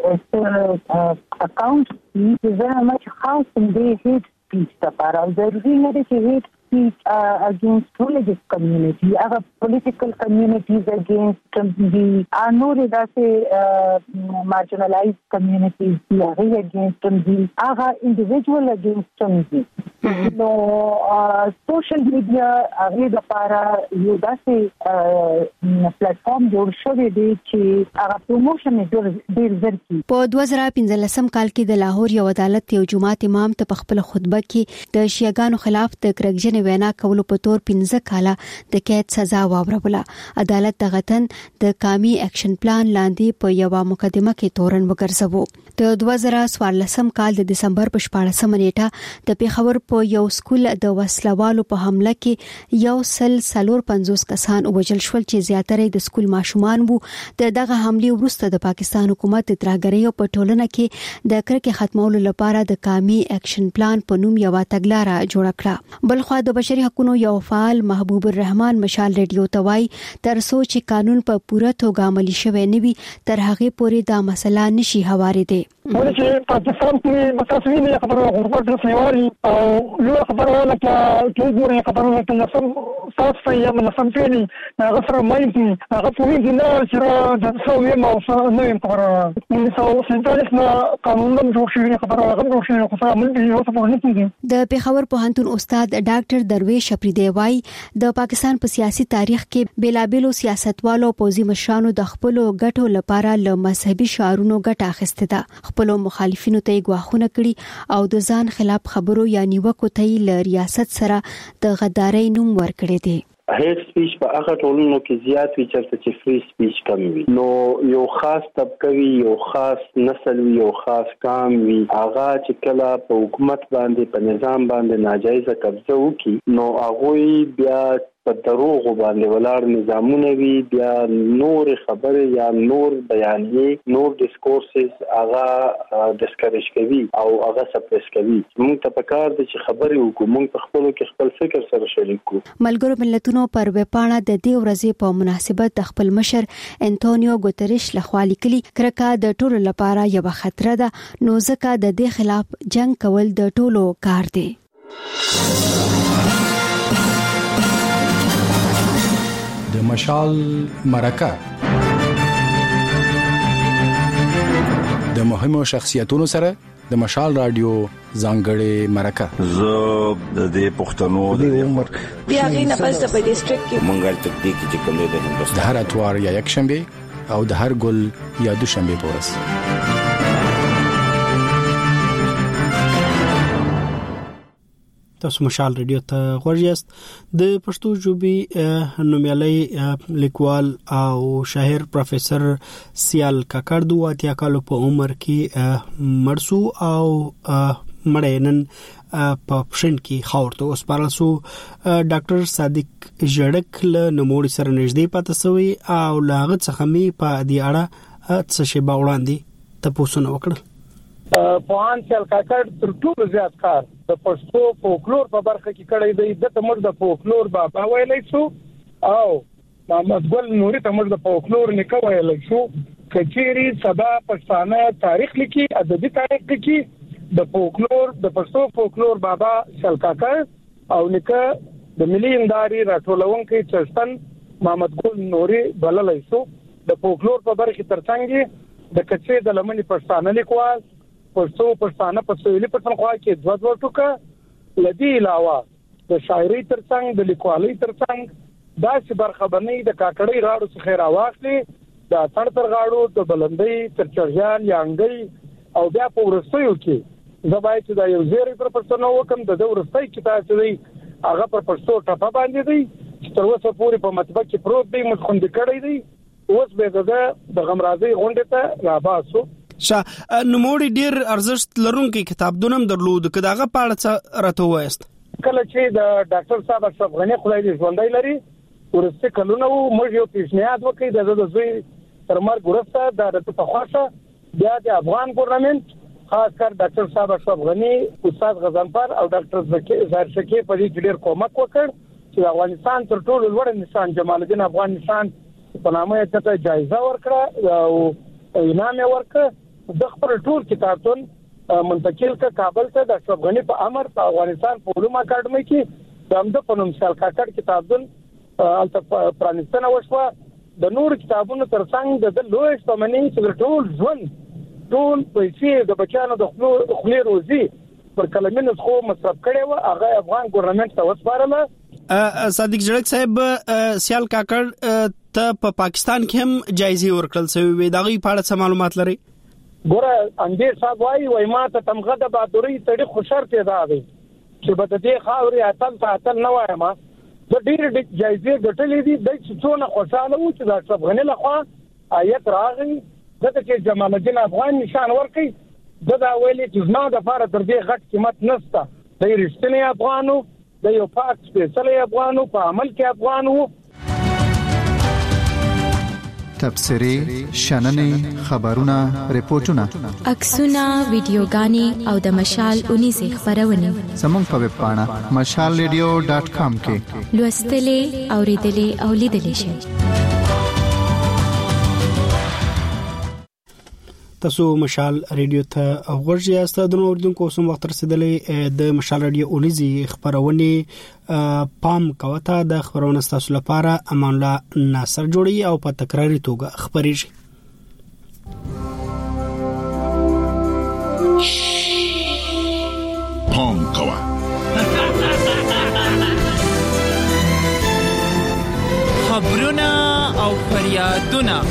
چې اکاونټ چې زه مچ خاص دې هیټ سپیچ لپاره ضروري نه دی چې هیټ speech uh, against religious community, other political communities against the another that uh, marginalized communities, yeah, against the other individual against the no uh, social media هغه د لپاره یو داسې پلیټفارم جوړ شوی دی چې هغه پروموشن ډیر زر کی. په دوه زره پنځلسم کال کې د لاهور یو عدالت یو جماعت امام ته په خپل خطبه کې د شیعاګانو خلاف د کرکجن وینا کولو په تور پنځه کاله د قید سزا واوروله. عدالت دغه تن د قومي اکشن پلان لاندې په یو مقدمه کې تورن وګرځاوه. د دوه زره څوارلسم کال د دسمبر په شپاړسمه نیټه د پیښور په یو سکول د وسلوالو په حمله کې یو سل څلور پنځوس کسان وژل شول چې زیاتره د سکول ماشومان وو. د دغه حمله وروسته د پاکستان حکومت د ترهګریو په ټولنه کې د کرکې ختمولو لپاره د قومي اکشن پلان په نوم یو تګلاره جوړه کړه. بلخو د بشري حقوقو یو فعال محبوب الرحمن مشال ریډیو توای تر څو چې قانون په پوره توګه عملي شوی نه وي تر هغه پورې دا مسله نشي هوارېدی. ولې چې پاکستان کې متاسفین یې خبره غربت د سیواري او لو خبره ولا کې ټول ګورې خبره ولا کې لسم صاف یا من لسم فيني غفر ما يمكن غفر يمكن لا شراء تسوي ما وصلنا ينقرا من سو سنتالسنا قانون جوړ شوی خبره غو جوړ شوی خبره من یو څه په نتیجه د پیښور پوهنتون استاد ډاکټر درویش اپریدی وای د پاکستان په سیاسي تاریخ کې بیلابېلو سیاستوالو پوزي مشرانو د خپل ګټو لپاره له مذهبي شعارونو ګټه اخیسته ده. خپل مخالفینو ته غواخونه کړي او د ځان خلاف خبرو یا نیوکو ته ل ریاست سره د غدارۍ نوم ورکړي دي. هیټ سپیچ په هغه ټولنو کې زیات وي چې چې فری سپیچ کم وي. نو یو خاص طبقه وي، یو خاص نسل وي، یو خاص قام وي، هغه چې کله په حکومت باندې په نظام باندې ناجایزه قبضه وکړي نو هغه بیا په دروغ باندې ولاړ نظامونه وي، بیا نور خبره یا نور بیانې نور ډیسکورسز هغه ډسکریج کوي او هغه سپریس کوي. موږ ته پکار دي چې خبرې وکړو، موږ په خپل کې خپل فکر سره شریک کړو. ملګرو ملتونو پر وپاڼه د دې ورځې په مناسبت د خپل مشر انټونیو ګوتریش لخوا لیکلي کرکه د ټولو لپاره یو خطر ده، نو ځکه د دې خلاف جنگ کول د ټولو کار دی. د مشال مرکه د مهمو شخصیتونو سره د مشال رادیو ځانګړې مرکه. زه د دې پښتنو د عمر بیا غینه پس د ډیسټریکټ کې مونږه تکدیک چې کوم د هندوستان د هر اتوار یا یک شنبه او د هر ګل یا دوشنبه پورس. تاسو مشال ریډیو ته غوږ یاست. د پښتو ژبې نومیالي لیکوال او شاعر پروفیسور سیال کاکړ د واتیا کالو په عمر کې مرسو او مړینن په پښین کې خاورته وسپارل سو. ډاکټر صادق جړک له نموړي سره نږدې پاتې سوی او لاغه څخه می په دې اړه څه شی باوړاندې تاسو نو وکړل. پوهان سیال کاکړ تر ټولو زیات کار د پښتو فولکلور په برخه کې کړی دی. د تمر د فولکلور بابا ویلای شو او محمد ګل نوري تمر د فولکلور نکوه ویلای شو. کچيري سبا پښتانه تاریخ لیکي، ادبي تاریخ لیکي. د فولکلور د پښتو فولکلور بابا سیال کاکړ او نکه د ملي امداري راټولونکو چشتن محمد ګل نوري بللای شو. د فولکلور په برخه ترڅنګ د کچې د لمنې پښتانه لیکوال پښتو پښتانه په سویلي پښتونخوا کې دوه دوه ټوکه لدی علاوه د شاعري ترڅنګ د لیکوالۍ ترڅنګ دا چې برخه باندې د کاکړۍ راړو څخه راواخلي، د تړ تر غاړو د بلندۍ تر چرجان یانګي او بیا په ورستیو کې زبای چې دا یو زیری پر پښتنو وکم د ورستۍ کتاب چې هغه پر پښتو ټپه باندې دی چې تر اوسه پورې په مطبع کې پروت دی، مخوند کړی دی. اوس به د غمرازي غونډه ته را باسو. شا نوموړي ډیر ارزښت لرونکي کتابونه درلود، کداغه پاړه څه راته وایست. کله چې د ډاکټر صاحب اشرف غنی خدای دې ژوندۍ لري ورسته کلونه موږ یو پیشنهاد وکړ د زوی تر مرګ وروسته د تفاخره بیا د افغان ګورنمنت خاص کر ډاکټر صاحب اشرف غنی، استاد غزنفر او ډاکټر زهیر شکیب په دې ډیر کومک وکړ چې افغانستان تر ټولو لوړ نشان جمال الدین افغان نشان په نامه ته جایزه ورکړه او انعام ورکړ. د خپل ټول کتابتون منتقل ک کابل ته د اشرف غنی په امر په افغانستان په علوم اکاډمي کې د امده په نوم سیال کاکړ کتابتون الته پرانستنه وشوه. د نور کتابونو ترڅنګ د لوی شتمنۍ چې ټول ژوند ټول پیسې د بچانو د خپل روزي پر کلمینو خو مصرف کړي و هغه افغان ګورنمنت ته وسپارله. صادق جړک صاحب سیال کاکړ ته په پاکستان کې هم جایزه ورکړل شوی وي، دا غي په اړه څه معلومات لري؟ ګوره انډیر صاحب وایي وای ما ته تمغه د بادوري تړي خوشر پیدا دی چې بده دې خاوري اتل اتل نه وایم. د ډیر جایزه ګټلې دي د څونه خوشاله و چې د اشرف غنی له خوا آیت راغی دغه چې جمال الدین افغان نشان ورکړي دا ویلي چې زما د فار تر دې غټ قیمت نشته د رښتینی افغانو د یو پاک سپیشلی افغانو په عمل کې افغانو تبصری شننې خبرونه ریپورتونه عکسونه ویډیوګانې او د مشال اونیزه خبرونه زموږ په ویب پاڼه مشال ریډیو ډاټ کام کې لوستلې اوریدلې او لیدلې شئ. تاسو مشال ریډیو ته ورځي است د اوردونکو سم وخت رسیدلې د مشال ریډیو اونیزي خبرونه پام کوته د خبرونه تاسو لپاره امان الله ناصر جوړي او په تکراری توګه خبريږي. پام کوه خبرونه او فریادونه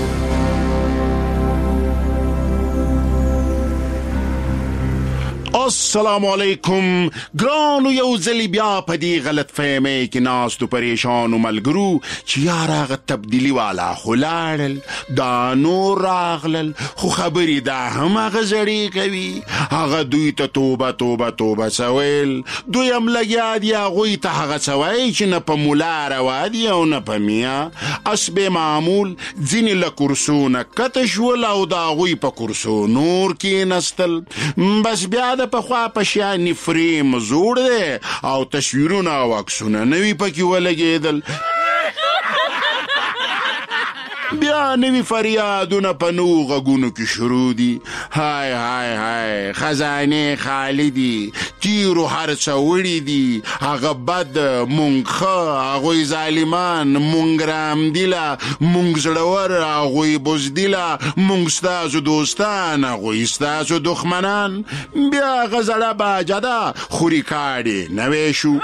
السلام علیکم ګرانو یو ځلی بیا په دې غلط فهمۍ کې ناستو پریشانو ملګرو چې یار هغه تبدیلی والا خلاړل دا نور راغلل خو خبرې دا هم هغه زړې کوي هغه دوی ته توبه توبه توبه سویل دوی هم لګیا دي هغوی ته هغه سوی چې نه په مولا روا دي او نه په میا اسب معمول ځینې له کرسو نه کته شول او د هغوی په کرسو نور کېنستل بس بیا د پخوا په شان فریم زوړ دی او تصویرونه او عکسونه نوي پکې ولګېدل بیا نوی فریادونه په نو غږونو کې شروع دي هاي هاي هاي خزانه خالی دي تیرو هر څه وړي دي هغه بد مونږ ښه هغوی ظالمان مونږ رامدیله مونږ زړور هغوی بزدیله مونږ ستاسو دوستان هغوی ستاسو دښمنان بیا هغه زړه باجده خو ریکارډ نوی شو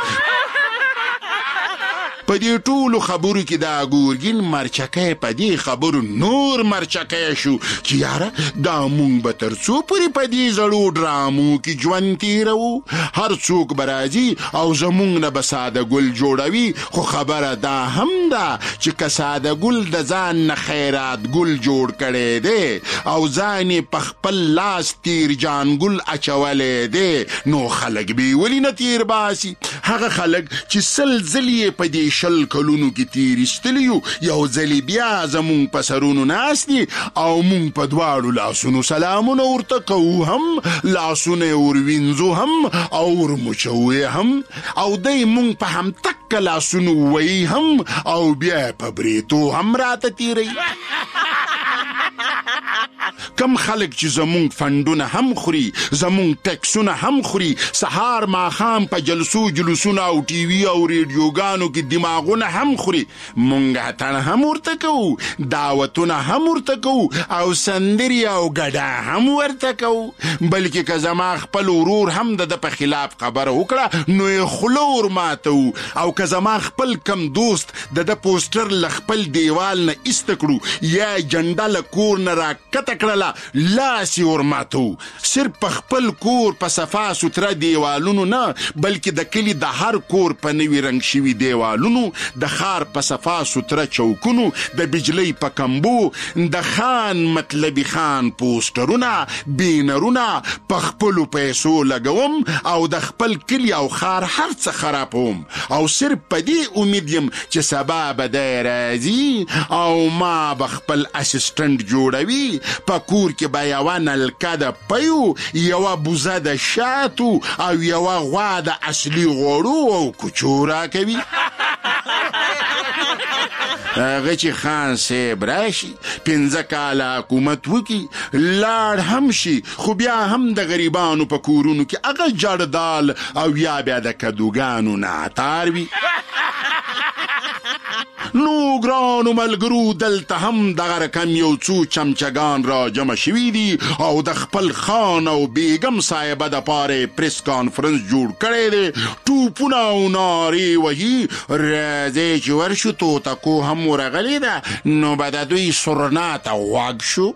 په دې ټولو خبرو کې دا ګورګین مرچکه په دې خبرو نور مرچکه شو چې یاره دا مونږ به تر څو پورې په دې زړو ډرامو کې ژوند تېروو هر څوک به راځي او زمونږ نه به ساده ګل جوړوي خو خبره دا هم ده چې که ساده ګل د ځان نه خیرات ګل جوړ کړی دی او ځان یې په خپل لاس تیر جان ګل اچولی دی نو خلک به یې ولې نه تیر باسي هغه خلک چې سل ځلې یې په دې شل کلونو کې تیریستلی یو یو ځلې بیا زمونږ په سرونو ناست دي او مونږ په دواړو لاسونو سلامونه ورته کوو هم لاسونه یې وروینځو هم او ورمچوو یې هم او دی مونږ په همتکه لاسونو ووهي هم او بیا په بریتو هم راته تیروي کم خلک چې زمونږ فندونه هم خوري زمونږ ټیکسونه هم خوري سهار ماښام په جلسو جلوسونه او ټي وي او ریډیوګانو کې دماغونه هم خوري مونږ هتڼ هم ورته کوو دعوتونه هم ورته کوو او سندرې او ګډا هم ورته کوو بلکې که زما خپل ورور هم د ده په خلاف خبره وکړه نو یې خوله ورماتوو او که زما خپل کم دوست د ده پوسټر له خپل دیوال نه ایسته کړو یا جنډه له کور نه راکته کړله لاس یې ورماتو صرف په خپل کور په صفا سوتره دیوالونو نه بلکې د کلي د هر کور په نوي رنګ شوي دیوالونو د ښار په صفا سوتره چوکونو د بجلۍ په کمبو د خان مطلبي خان پوسټرونه بینرونه په خپلو پیسو لګوم او د خپل کلي او ښار هر څه خرابوم او صرف په دې امید یم چې سبا به دی راځي او ما به خپل اسسټنټ جوړوي په کور کې به یوه نلکه د پیو یوه بوزه د شاتو او یوه غوا د اصلي غوړو او کوچو راکوي هغه چې خان صاحب راشي پنځه کاله حکومت وکړي لاړ هم شي خو بیا هم د غریبانو په کورونو کې هغه جړدال او یا بیا د کدوګانو ناتار وي نو ګرانو ملګرو دلته هم دغه رقم یو څو چمچګان را جمع شوي دي او د خپل خان او بیګم صاحبه دپاره پریس کانفرنس جوړ کړی دی ټوپونه او نارې وهي راځئ چې ورشو توتکو هم ورغلی ده نو به د دوی سرنا ته غوږ شو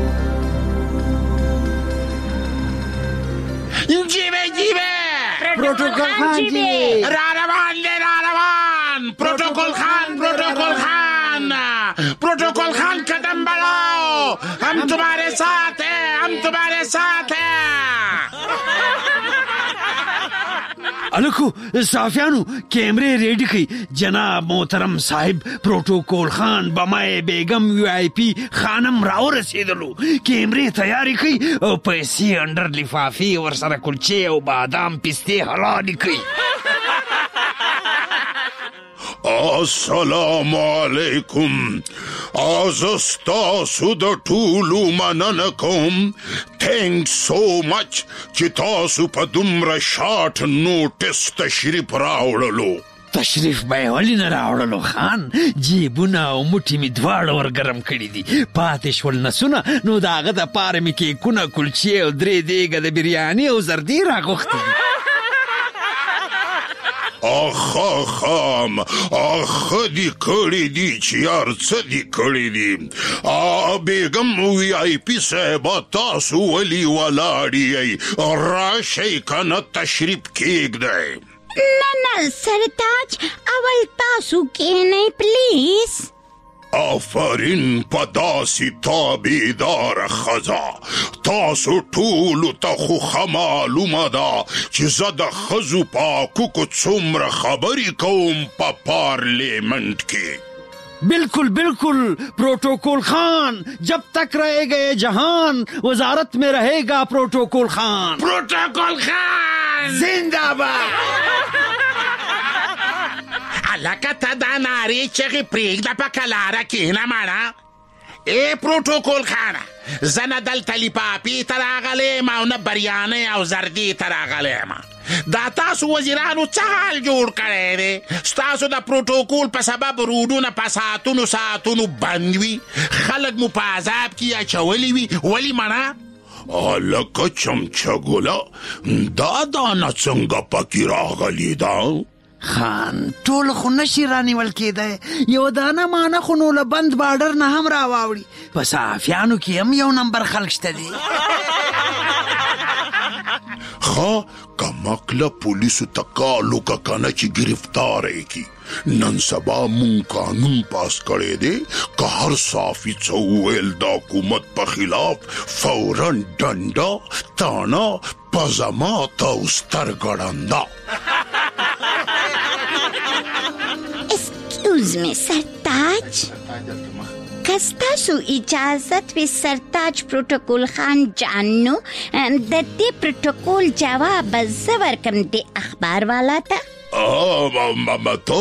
جیبه جیبه پروتوکول خان جی را روان دی را روان پروتوکول خان پروتوکول خان پروتوکول خان قدم بڑھاؤ ہم تمہارے ساتھ ہیں ہم تمہارے ساتھ ہیں الکو صافیانو کیمرے ریڈی کی جناب محترم صاحب پروتوکول خان بمائے بیگم وی آئی پی خانم راو رسیدلو کیمرے تیاری کی او پیسے انڈر لفافی اور سر کلچے او بادام پستے حلالی کی السلام علیکم ازستاسو د ټولو مننه کوم تھینک سو مچ چې تاسو په دومره شارټ نوټس تشریف راوړلو تشریف به ولی نه راوړلو خان جیبونه او موټي می دواړه ورګرم کړي دي پاتې شول نسونه نو د هغه د پاره مې کیکونه کلچې او درې دیګه د بریاني او زردي راغوښتي دي آخا خام آخا دی کڑی دی چیار چه دی کڑی دی آ بیگم وی آئی پی صاحبا تاسو ولی ولاڑی ای راشی کنا تشریف کیک دائی نه نه سرتاج اول تاسو کینی پلیز آفرین پداسی تابیدار خزا تاسو ټولو ته خو ښه معلومه ده چې زه د ښځو پاکوکو څومره خبرې کوم په پارلیمنٹ کې بالکل بالکل پروتوکول خان جب تک رہے گا یہ جہان وزارت میں رہے گا پروتوکول خان پروتوکول خان زندہ باد لکه تا دا ناری چغی پریږده په کلاره کښېنه مړه ای پروتوکول خانه زه نه دلته لیپاپي ته راغلی یم او نه بریانۍ او زردي ته راغلی یم دا تاسو وزیرانو څه حال جوړ کړی دی ستاسو د پروتوکول په سبب روډونه په ساعتونو ساعتونو بند وي خلک مو په عذاب کې اچولی وي ولې مړه لکه چمچه دا دانه څنګه پکې راغلی ده خان ټول خو نشي رانیول کېدی یو دانه مانه خو نو له بند بارډر نه هم راواوړي په صحافیانو کې هم یو نمبر خلک شته دي ښه کمکله پولیسو ته کال وکړه کنه چې ګرفتار یې کړي نن سبا مونږ قانون پاس کړی دی که هر صحافي څه وویل د حکومت په خلاف فورا ډنډه تاڼه پزمات او سترګه ړنده Excuse me, سرتاج کستاسو اجازت وی سرتاج پروتوکول خان جانو د دې پروتوکول جواب زور کم دی اخبار والا تا تو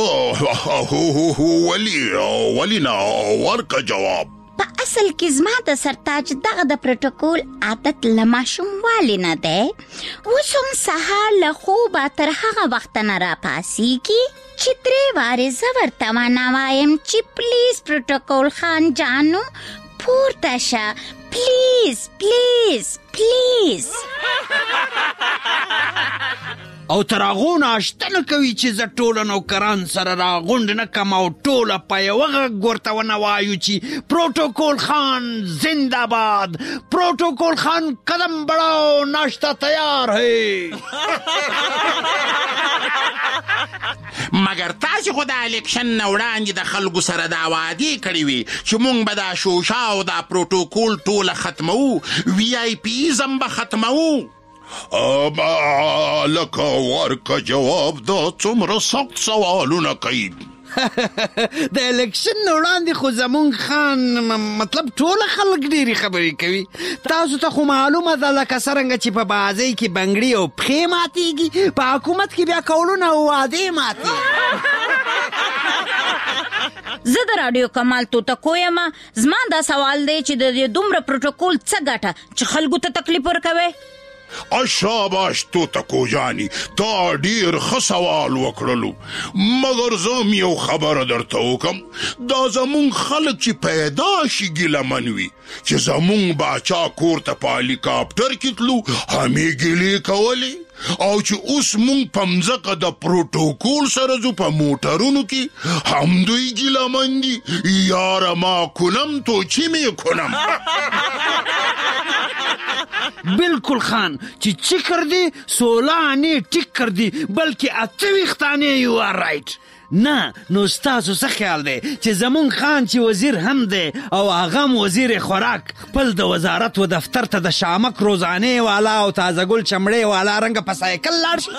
ولی ولی نا ورکا جواب په اصل کې زما د سرتاج دغه د پروتوکول عادت له ماشوموالي نه دی اوس هم سهار له خوبه تر هغه وخته نه راپاڅېږي چې درې وارې زه ورته ونه وایم چې پلیز پروتوکول خان جانو پورته شه پلیز پلیز پلیز او تر هغو نه اشته نه کوي چې زه ټوله نوکران سره راغونډ نه کم او ټوله په یوه غږ ورته ونه وایو چې پروتوکول خان زنده باد پروتوکول خان قدم بڑھاؤ ناشتہ تیار ہے مګر تاسې خو د الیکشن نه وړاندې د خلکو سره دا وعدې کړې وي چې مونږ به دا شوشا او دا پروتوکول ټوله ختموو وی آی پی ایزم به ختموو لکه ورکه جواب دا څومره سخت سوالونه کوي د الیکشن نه وړاندې خو زمونږ خان مطلب ټوله خلک ډېرې خبرې کوي تاسو ته خو معلومه ده لکه څرنګه چې په بازۍ کې بنګړي او پښې ماتېږي په حکومت کې بیا قولونه او وعدې ماتې زه د راډیو کمال توتکو یم زما دا سوال دی چې د دې دومره پروتوکول څه ګټه چې خلکو ته تکلیف ورکوي شاباش توتکو جانی تا ډیر ښه سوال وکړلو مګر زه هم یو خبره درته وکم دا زمونږ خلک چې پیدا شي ګیلمن وي چې زمونږ باچا کور ته په هلیکاپټر کې تلو همې ګیلې کولې او چې اوس مونږ په مځکه د پروتوکول سره ځو په موټرونو کې هم دوی ګیلمن دي یاره ما کنم تو چی می کنم بالکل خان چې چی کردی سولانې ټیک کردی بلکې اته ویختانې یو آر رایټ. نه نو ستاسو څه خیال دی چې زمون خان چې وزیر هم دی او هغه وزیر خوراک خپل د وزارت و دفتر ته د شامک روزانه والا او تازه ګل چمړې والا رنګ په سایکل لاړ شي؟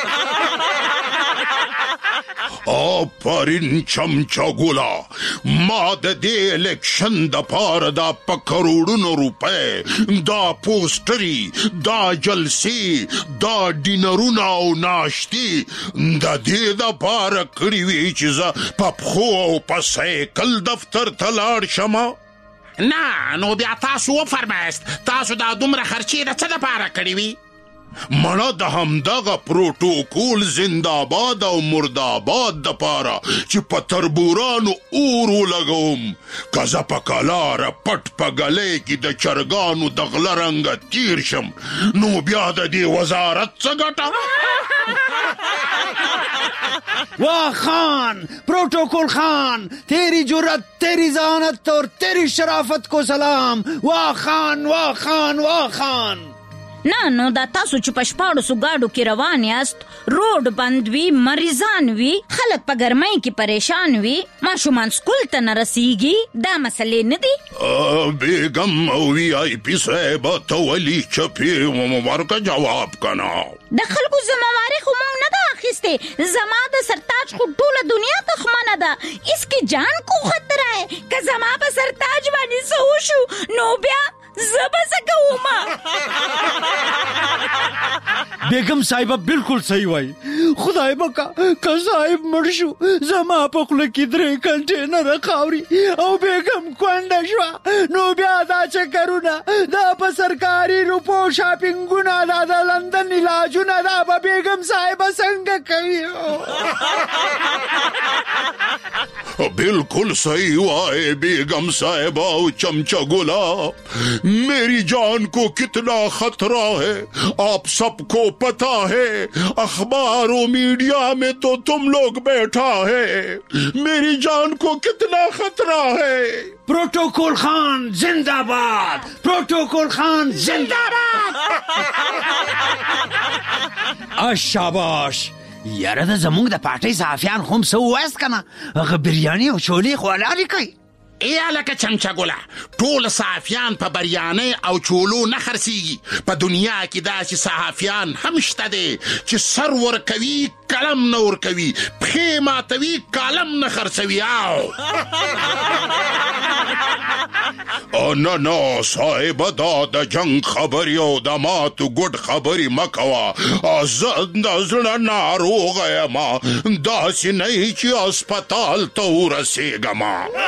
آفرین چمچا ګولا، ما د دې الیکشن د پاره دا په کروڑونو روپے دا پوسټري دا جلسې دا ډینرونه او ناشتي د دې د پاره کړی وی چې زه په پښو او په سایکل دفتر ته لاړ شم. نه نو بیا تاسو وفرمایست تاسو دا دومره خرچې د څه دپاره کړې وي؟ مړه د همدغه پروتوکول زنده‌باد او مرده‌باد دپاره چې په تربورانو اور ولګوم، که زه په کلاره پټ په ګلۍ کې د چرګانو د غله رنګه تیر شم نو بیا د دې وزارت څه ګټه؟ वाह खान, प्रोटोकॉल खान, तेरी जुर्रत, तेरी ज़ानत और तेरी शराफत को सलाम. वाह खान, वाह खान, वाह खान. نه نو دا تاسو چې په شپاړسو ګاډو کې روان یاست، روډ بند وي، مریضان وي، خلک په ګرمۍ کې پریشان وي، ماشومان سکول ته نه رسیږي، دا مسلې نه دي؟ بیګم او وی آی پی صاحب ته ولي چپې ورکه جواب کنه. د خلکو ذمہواری خو مونږ نه ده اخیستې، زما د سرتاج خو ټوله دنیا دښمنه ده، اسکی جان کو خطره ہے که زما په سرتاج باندې څه وشو نو بیا زبا سکوما. بیگم صاحبہ بالکل صحیح وائی. خدای بکا که صاحب مرشو زما په خوله کې درې کنټینر خاوري او بیگم کونډه شوه نو بیا دا چکرونه دا په سرکاري روپو شاپینګونه دا د لندن علاجونه دا به بیگم صاحبه څنګه کوي؟ बिल्कुल सही हुआ है बेगम साहिबा और चमचा गुला, मेरी जान को कितना खतरा है आप सबको पता है, अखबारों मीडिया में तो तुम लोग बैठा है, मेरी जान को कितना खतरा है. प्रोटोकॉल खान जिंदाबाद, प्रोटोकॉल खान जिंदाबाद. शाबाश یاره د زمونږ د پارټۍ صحافیان هم څه ووایست که نه، هغه بریاني او چولې خو حلالې کوي. ای هلکه چمچه ګله، ټول صحافیان په بریانۍ او چولو نه خرڅېږي. په دنیا کې داسې صحافیان هم شته دی چې سر ورکوي قلم نه ورکوي، پښې ماتوي قلم نه خرڅوي. او نه نه صاحب دا د جنگ خبري او د ماتو ګډ خبري مه کوه، زه د زړه ناروغه یم، داسې نه یي چې هسپتال ته ورسېږم.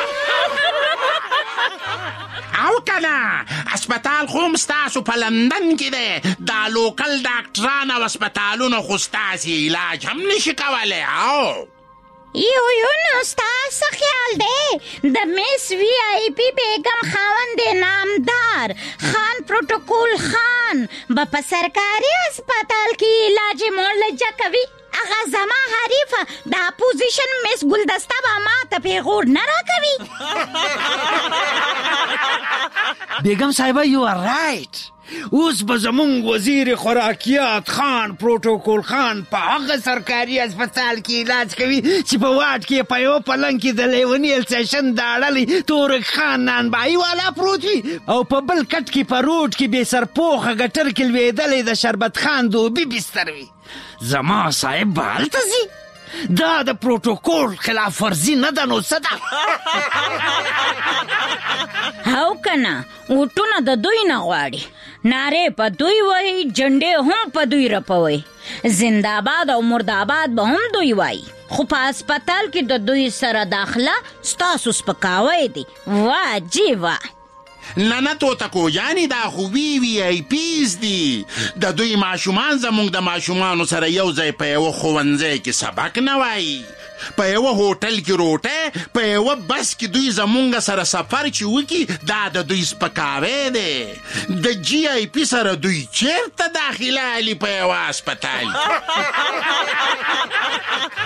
او کنه هسپتال خو هم ستاسو په لندن کې دی، دا لوکل ډاکټران او هسپتالونه خو ستاسې علاج هم نشي کولی. او یو یو نو ستاسو خیال دی د میس وی آئی پی بیگم خاوند نامدار خان پروتوکول خان به په سرکاري هسپتال کې علاج معالجه کوي؟ اغا زما حریفه دا اپوزیشن میس ګلدسته به ما ته پیغور نه راکوي. بیگم صاحبه یو آر رایټ. اوس به زمونږ وزیر خوراکیات خان پروتوکول خان په هغه سرکاري هسپتال کې علاج کوي چې په واټ کې په یو پلنګ کې د لیونیل سیشن د اړلې تورک خان نانبایي والا پروت وي او په بل کټ کې په روډ کې بې سرپوښه ګټر کې لوېدلی د شربت خان دوبي بستر وي. زما صاحب به هلته ځي؟ دا د پروتوکول خلاف ورزي نه ده نو څه ده؟ او کنه اوټونه د دوی نه غواړي، نارې په دوی وایي، جنډې هم په دوی رپوي، زنده‌باد او مرده‌باد به هم دوی وایي، خو په هسپتال کې د دوی سره داخله ستاسو سپکاوی دی. واه جی واه. نه نه توتکو جانې دا خو وی وی آی پیز دي، د دوی ماشومان زمونږ د ماشومانو سره یو ځای په یوه ښوونځی کې سبق نه وایي، په یوه هوټل کې روټۍ، په یوه بس کې دوی زمونږ سره سفر چې وکي دا د دوی سپکاوی دی. د جی آی پی سره دوی چیرته داخله علي په یوه هسپتال؟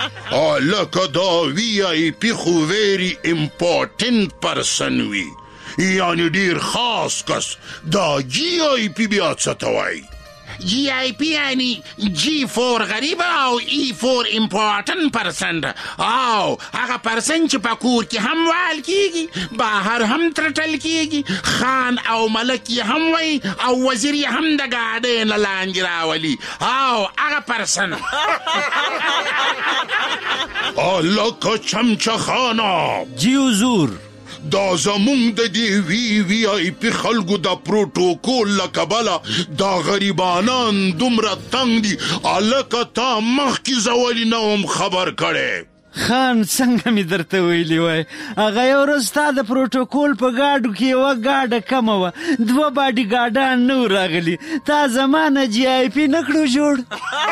لکه دا وی آی پی خو ویری امپورټنټ پرسن وي یعنی ډیر خاص کس. دا جی آی پی بیا څه ته وایي؟ جی آی پی یعنی جی فور غریب او ای فور امپورټنټ پرسن، او هغه پرسن چې په کور کې هم وال کیږي، بهر هم ترټل کیږي، خان او ملک یې هم وي او وزیر یې هم د ګاډۍ نه لاندې راولي، او هغه پرسن الکه چمچه خانه جی حضور. دا زمونږ د دې وی وی آی پی خلکو د پروتوکول له کبله دا غریبانان دومره تنګ دي، الکه تا مخکې زولي نه هم خبر کړی. خان څنګه مې درته ویلي وای، هغه یو ورځ ستا د پروتوکول په ګاډو کې یوه ګاډه کمه وه، دوه باډي ګاډان نه و راغلي، تا زما نه جی آی پي نه کړو جوړ.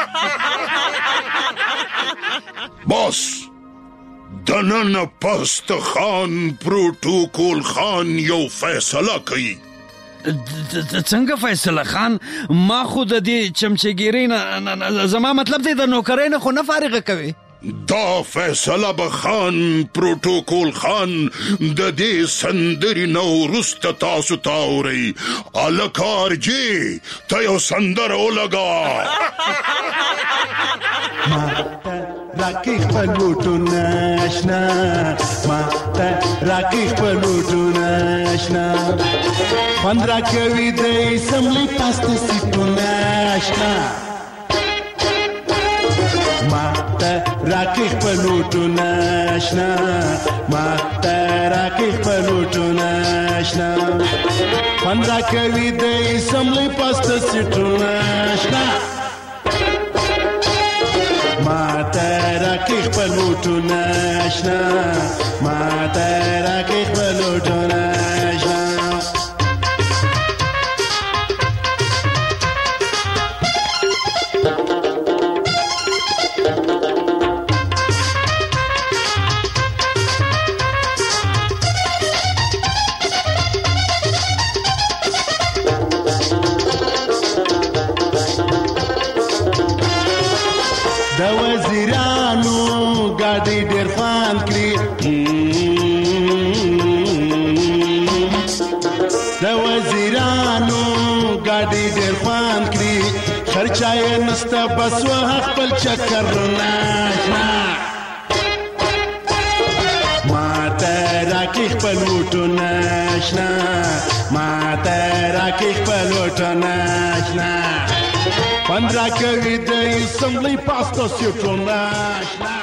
بس دننه پست خان پروتوکول خان یو فیصله کوي. څنګه فیصله خان؟ ما خو د دې چمچګیرۍ نه، زما مطلب دی د نوکرۍ نه خو نه فارغه کوي. دا فیصله به خان پروتوکول خان د دې سندرې نه وروسته تاسو ته اورئ. هلکه ارجې ته یو سندره ولګوه. راکی خپلوټو ناشنا، ما ته راکی خپلوټو ناشنا، خوند راکوي د سملی پاسته سیټو ناشنا، ما ته راکی خپلوټو ناشنا، ما ته راکی خپلوټو ناشنا، خوند راکوي د سملی پاسته سیټو ناشنا، ما ته راکی خپلوټو ناشنا، ما ته راکی خپلوټو ناشنا. د وزیرانو ګاډي ډېر خوند کړي، د وزیرانو ګاډي ډېر خوند کړي، خرچه یې نسته بس وه خپل چکر ناشنا، ما ته راکي خپل وټو ناشنا، ما ته راکي خپل وټو ناشنا، خوند راکوي د اسمبلی پاسته سیټو ناشنا.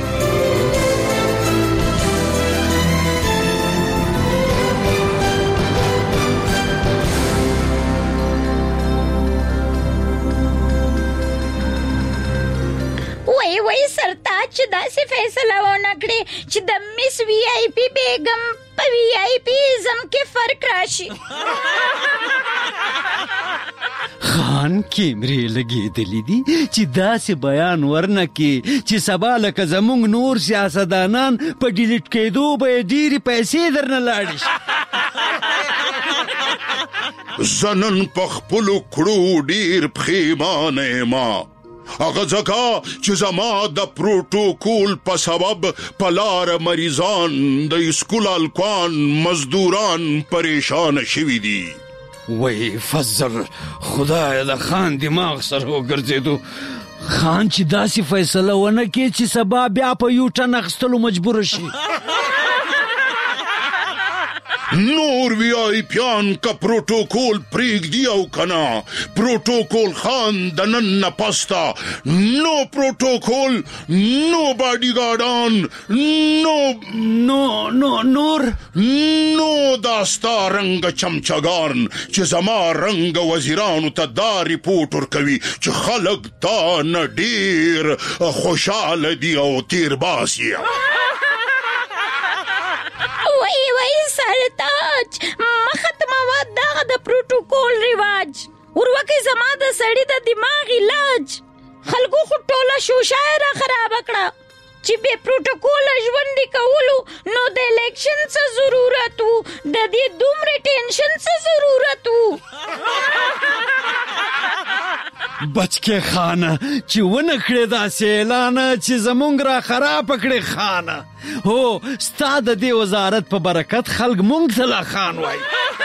وای وای سرتاج چې داسې فیصله ونه کړې چې د میس وی آی پی بیگم په وی آی پی ازم کې فرق راشي. خان کیمرې لګېدلې دي چې داسې بیان ورنه کې چې سبا لکه زموږ نور سیاستدانان په ډیلیټ کېدو به یې ډېرې پیسې درنه لاړې شي. زه نن په خپلو کړو ډېر پښېمانه یم، هغه ځکه چې زما د پروتوکول په سبب په لاره مریضان، د اسکول هلکان، مزدوران پریشانه شوي دي. وای فضل خدای د خان دماغ سره وګرځېدو. خان چې داسې فیصله ونه کړي چې سبا بیا په یو ټن اخیستلو مجبوره شي. نور وی آی پیان که پروتوکول پریږدي او کنه، پروتوکول خان د نن نه پسته نو پروتوکول، نو باډي ګاډان، نو نو نو نور نو دا ستا رنګ چمچګان چې زما رنګ وزیرانو ته دا ریپورټ ورکوي چې خلک تا نه ډېر خوشحاله دي او تیرباس یې. وای وای سرتاج ما ختموه دغه د پروتوکول رواج، وروکې زما د سړي د دماغ علاج. خلکو خو ټوله شوشه یې را خرابه کړه چې بې پروتوکوله ژوند کولو نو د الیکشن څه ضرورت و، د دې دومره ټینشن څه ضرورت و. بچکې خانه چې ونه کړې داسې اعلانه چې زمونږ را خراب کړې خانه. هو ستا د دې وزارت په برکت خلک مونږ ته لا خان وایي.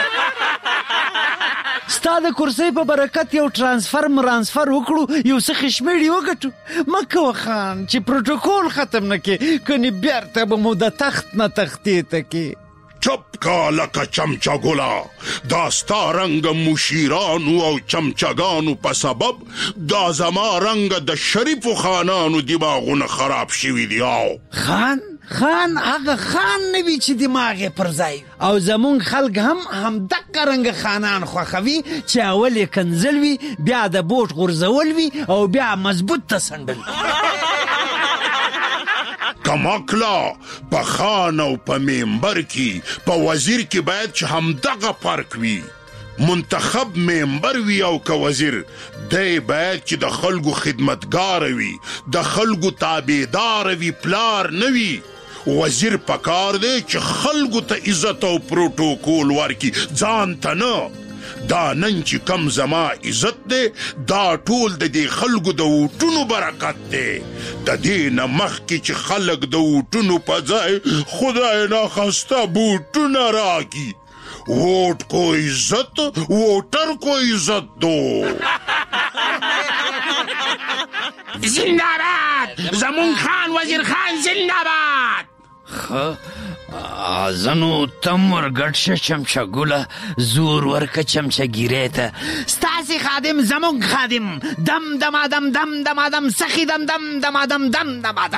ستا د کرسۍ په برکت یو ترانسفر مرانسفر وکړو، یو څه خشمېړي وګټو. مه کوه خان چې پروتوکول ختم نه کې، کنې بیرته به مو د تخت نه تختې ته کې. چپ کا لکه چمچه ګلا، دا ستا رنگ مشیرانو او چمچگانو په سبب دا زما رنگ د شریفو خانانو دماغونه خراب شوي دي. خان خان هغه خان نه وي چې دماغ یې پر ځای، او زمونږ خلک هم همدغه رنګه خانان خوښوي چې اول یې کنځل وي، بیا د بوټ غورځول وي، او بیا مضبوط تسنډل. کماکلا په خان او په ممبر کې په وزیر کې باید چې همدغه فرق وي. منتخب ممبر وي او که وزیر، دی باید چې د خلکو خدمتګار وي، د خلکو تابعدار وي، پلار نه وي. وزیر پکار دی چې خلکو ته عزت او پروتوکول ورکي، ځان ته نه. دا نن چې کم زما عزت دی، دا ټول د دې خلکو د ووټونو برکت دی. د دې نه مخکې چې خلک د ووټونو په ځای خدای ناخواسته بوټونه راکي. ووٹ کو عزت، ووٹر کو عزت دو. زنداباد زمون خان وزیر خان زنداباد. زنو تم ورګډ شه چمچه ګوله، زور ورکه چمچه ګیرې ته. ستاسې خادم زمونږ خادم، دم دم آدم دم دم آدم، سخی دم دم دم آدم دم دم آدم.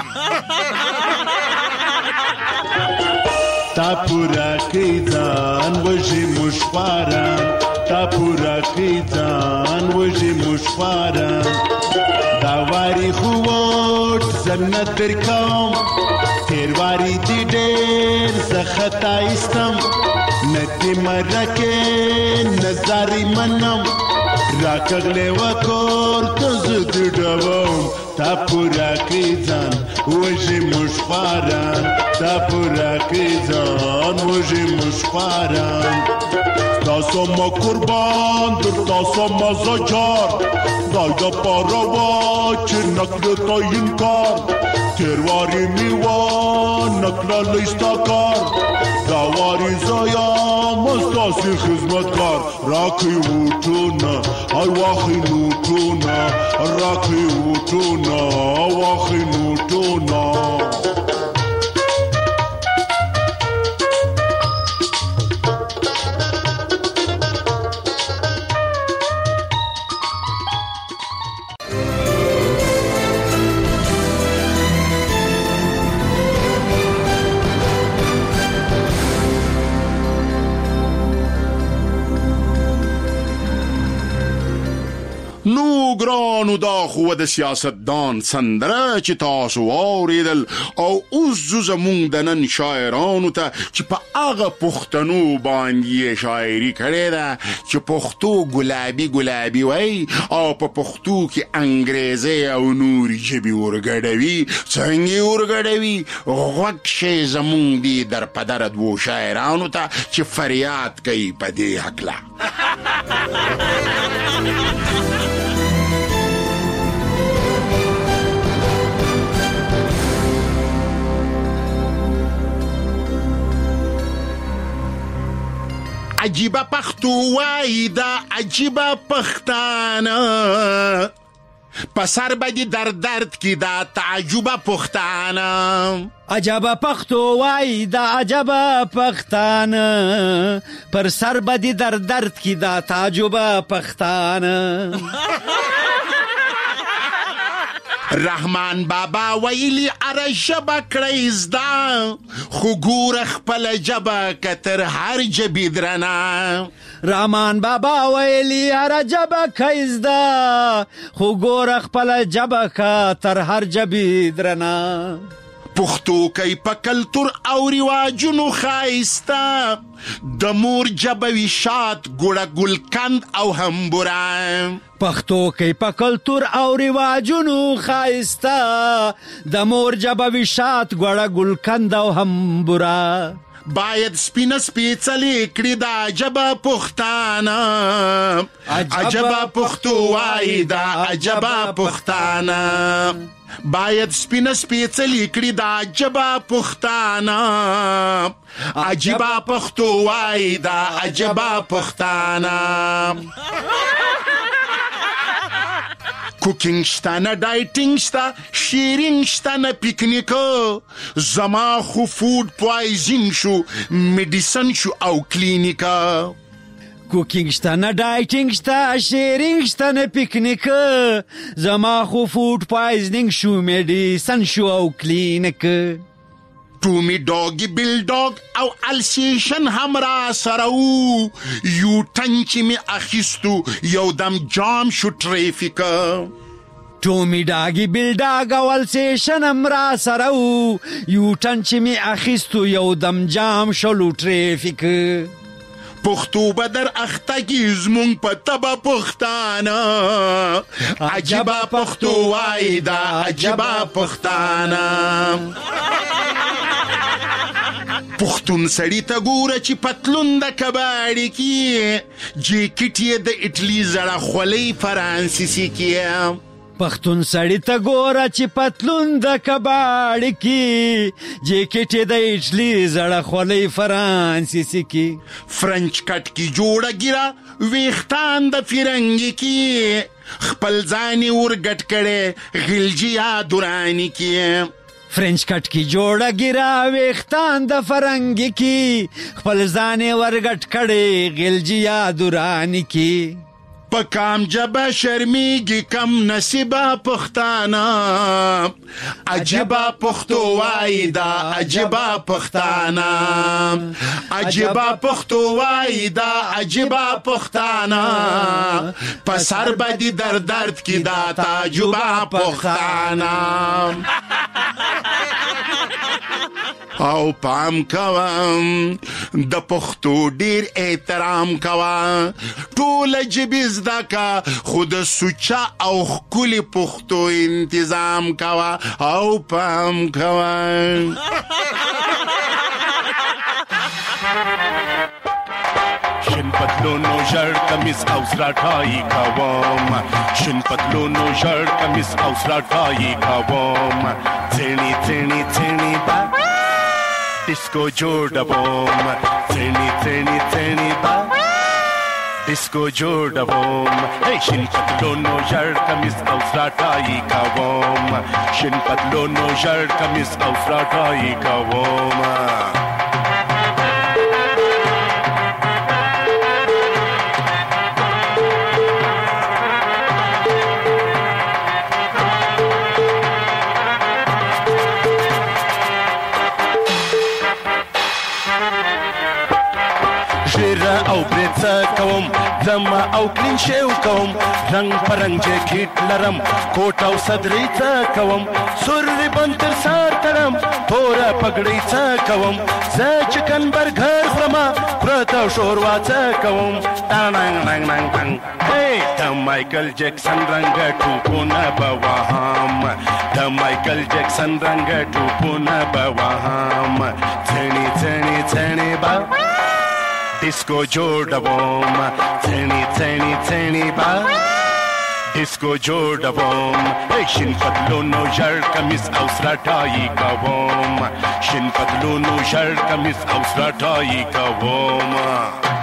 تا پورا کی ځان وژي مشواران، تا پورا کی ځان وژي مشواران. دا واری خو ووټ زنه در کوم، تیر واری دی ډېر زه خطا ایستم. نه دې مرکې نظارې منم، راکغلی و کور ته زه دې ډوم. تا پورا کی ځان وژي مشواران، تا پورا کی ځان وژي مشواران. تاسو ما قربان در تاسو ما زجار، دای دا پاروا چې نکړه تا انکار. تیرواری میوان نکړه لیستا کار، دا واری زایم ستاسې خدمتګار. راکړئ ووټونه ای واخلئ نوټونه، راکړئ ووټونه واخلئ نوټونه. نو ګرانو، دا خو د سیاستدان سندره چې تاسو واورېدل، او اوس زه زمونږ د نن شاعرانو ته چې په هغه پښتنو باندې یې شاعري کړې ده چې پښتو ګلابي ګلابي وایي، او په پښتو کې انګریزي او نورې ژبې ورګډوي. څنګه یې ورګډوي؟ غوږ شئ زمونږ دې در په دره دوو شاعرانو ته چې فریاد کوي په دې هکله. عجیبه پښتو وای دا عجیبه پښتانه، په سر بدی در درد کی دا تعجبه پښتانه. عجبه پښتو وای دا عجبه پښتانه، پر سر بدی در درد کی دا تعجبه پښتانه. رحمان بابا ویلی اره ژبه کړئ زده، خو ګوره خپله ژبه که تر هر ژبې درنه. رحمان بابا ویلی اره ژبه کړئ زده، خو ګوره خپله ژبه که تر هر ژبې درنه. پښتو کوي په کلتور او رواجونو ښایسته، د مور ژبه وي شات ګوړه ګلکند او همبوره. پښتو کوي په کلتور او رواجونو ښایسته، د مور ژبه وي شات ګوړه ګلکند او همبوره. باید سپینه سپیڅلې کړي دا ژبه پښتانه، عجبا پښتو وای دا عجبا پښتانه باید سپینه سپېڅلې کړي دا عجبا پښتانه عجبا پښتو وای دا عجبا پښتانه کوکینګ شته نه ډایټینګ شته شیرینګ شته نه پیکنیک زما خو فود پوایزن شو میډیسن شو او کلینیکا کوکینګ شته نه ډایټینګ شته شیرینګ شته نه پیکنیک زما خو فود پوایزنینګ شو میډیسن شو او کلینیک تومی ډاګي بل ډاګ او السیشن همرا سره وو یو ټن چې مې اخیستو یو دم جام شو ټریفیک تومی ډاګي بل ډاګ او السیشن همرا سره وو یو ټن چې مې اخیستو یو دم جام شو ټریفیک پښتو بدر اختګي زمونږ په تبه پښتانه عجبا پښتو وای دا عجبا پښتانه پښتون سړی ته ګوره چې پتلون د کباړي کې جیکټ یې د اټلی زړه خولۍ فرانسیسي کې پښتون سړی ته ګوره چې پتلون د کباړي کې جیکټ یې د اټلی زړه خولۍ فرانسیسي کې فرنچ کټ کې جوړه ګیره ویښتان د فرنګي کې خپل ځان یې ورګټ کړی غلجي یا دوراني کې فرنچ کټ کی جوړه ګیرا ویختان د فرنګ کی خپل ځان ورګټ کړي غلجی یا دورانی کی پکام جبا شرمیږي کم نصیبا پښتانه عجبا پښتو وای دا عجبا پښتانه عجبا پښتو وای دا عجبا پښتانه پسر بدی در درد کی دا تعجبا پښتانه او پام کوم د پښتو ډیر احترام کوا ټول جبې زده کا خود سوچا او خولي پښتو انتظام کوا او پام کوا شن پتلونو ژړ کمیس او سراټای کوم شن پتلونو ژړ کمیس او سراټای کوم څنی څنی څنی با ډیسکو جوړوم څنی څنی څنی با ډیسکو جوړوم شن پتلونو ژړ کمیس او سراټای کوم شن پتلونو ژړ کمیس او سراټای کوم او برڅه کوم زما او کلین شیو کوم رنگ پرنګ جیکټ لرم کوټ او صدرې څه کوم سور ریبن تر سر تړم تور پګړې څه کوم زه چکن برګر خورم پرته شوروا څه کوم تانګ ننګ ننګ ننګ هی د مایکل جکسن رنګ ټوپونه بوهم د مایکل جکسن رنګ ټوپونه بوهم څنی څنی څنی با ډیسکو جوړوم څنی څنی څنی با ډیسکو جوړوم شین پتلونو ژړ کمیس او سراټای کوم شین پتلونو ژړ کمیس او سراټای کوم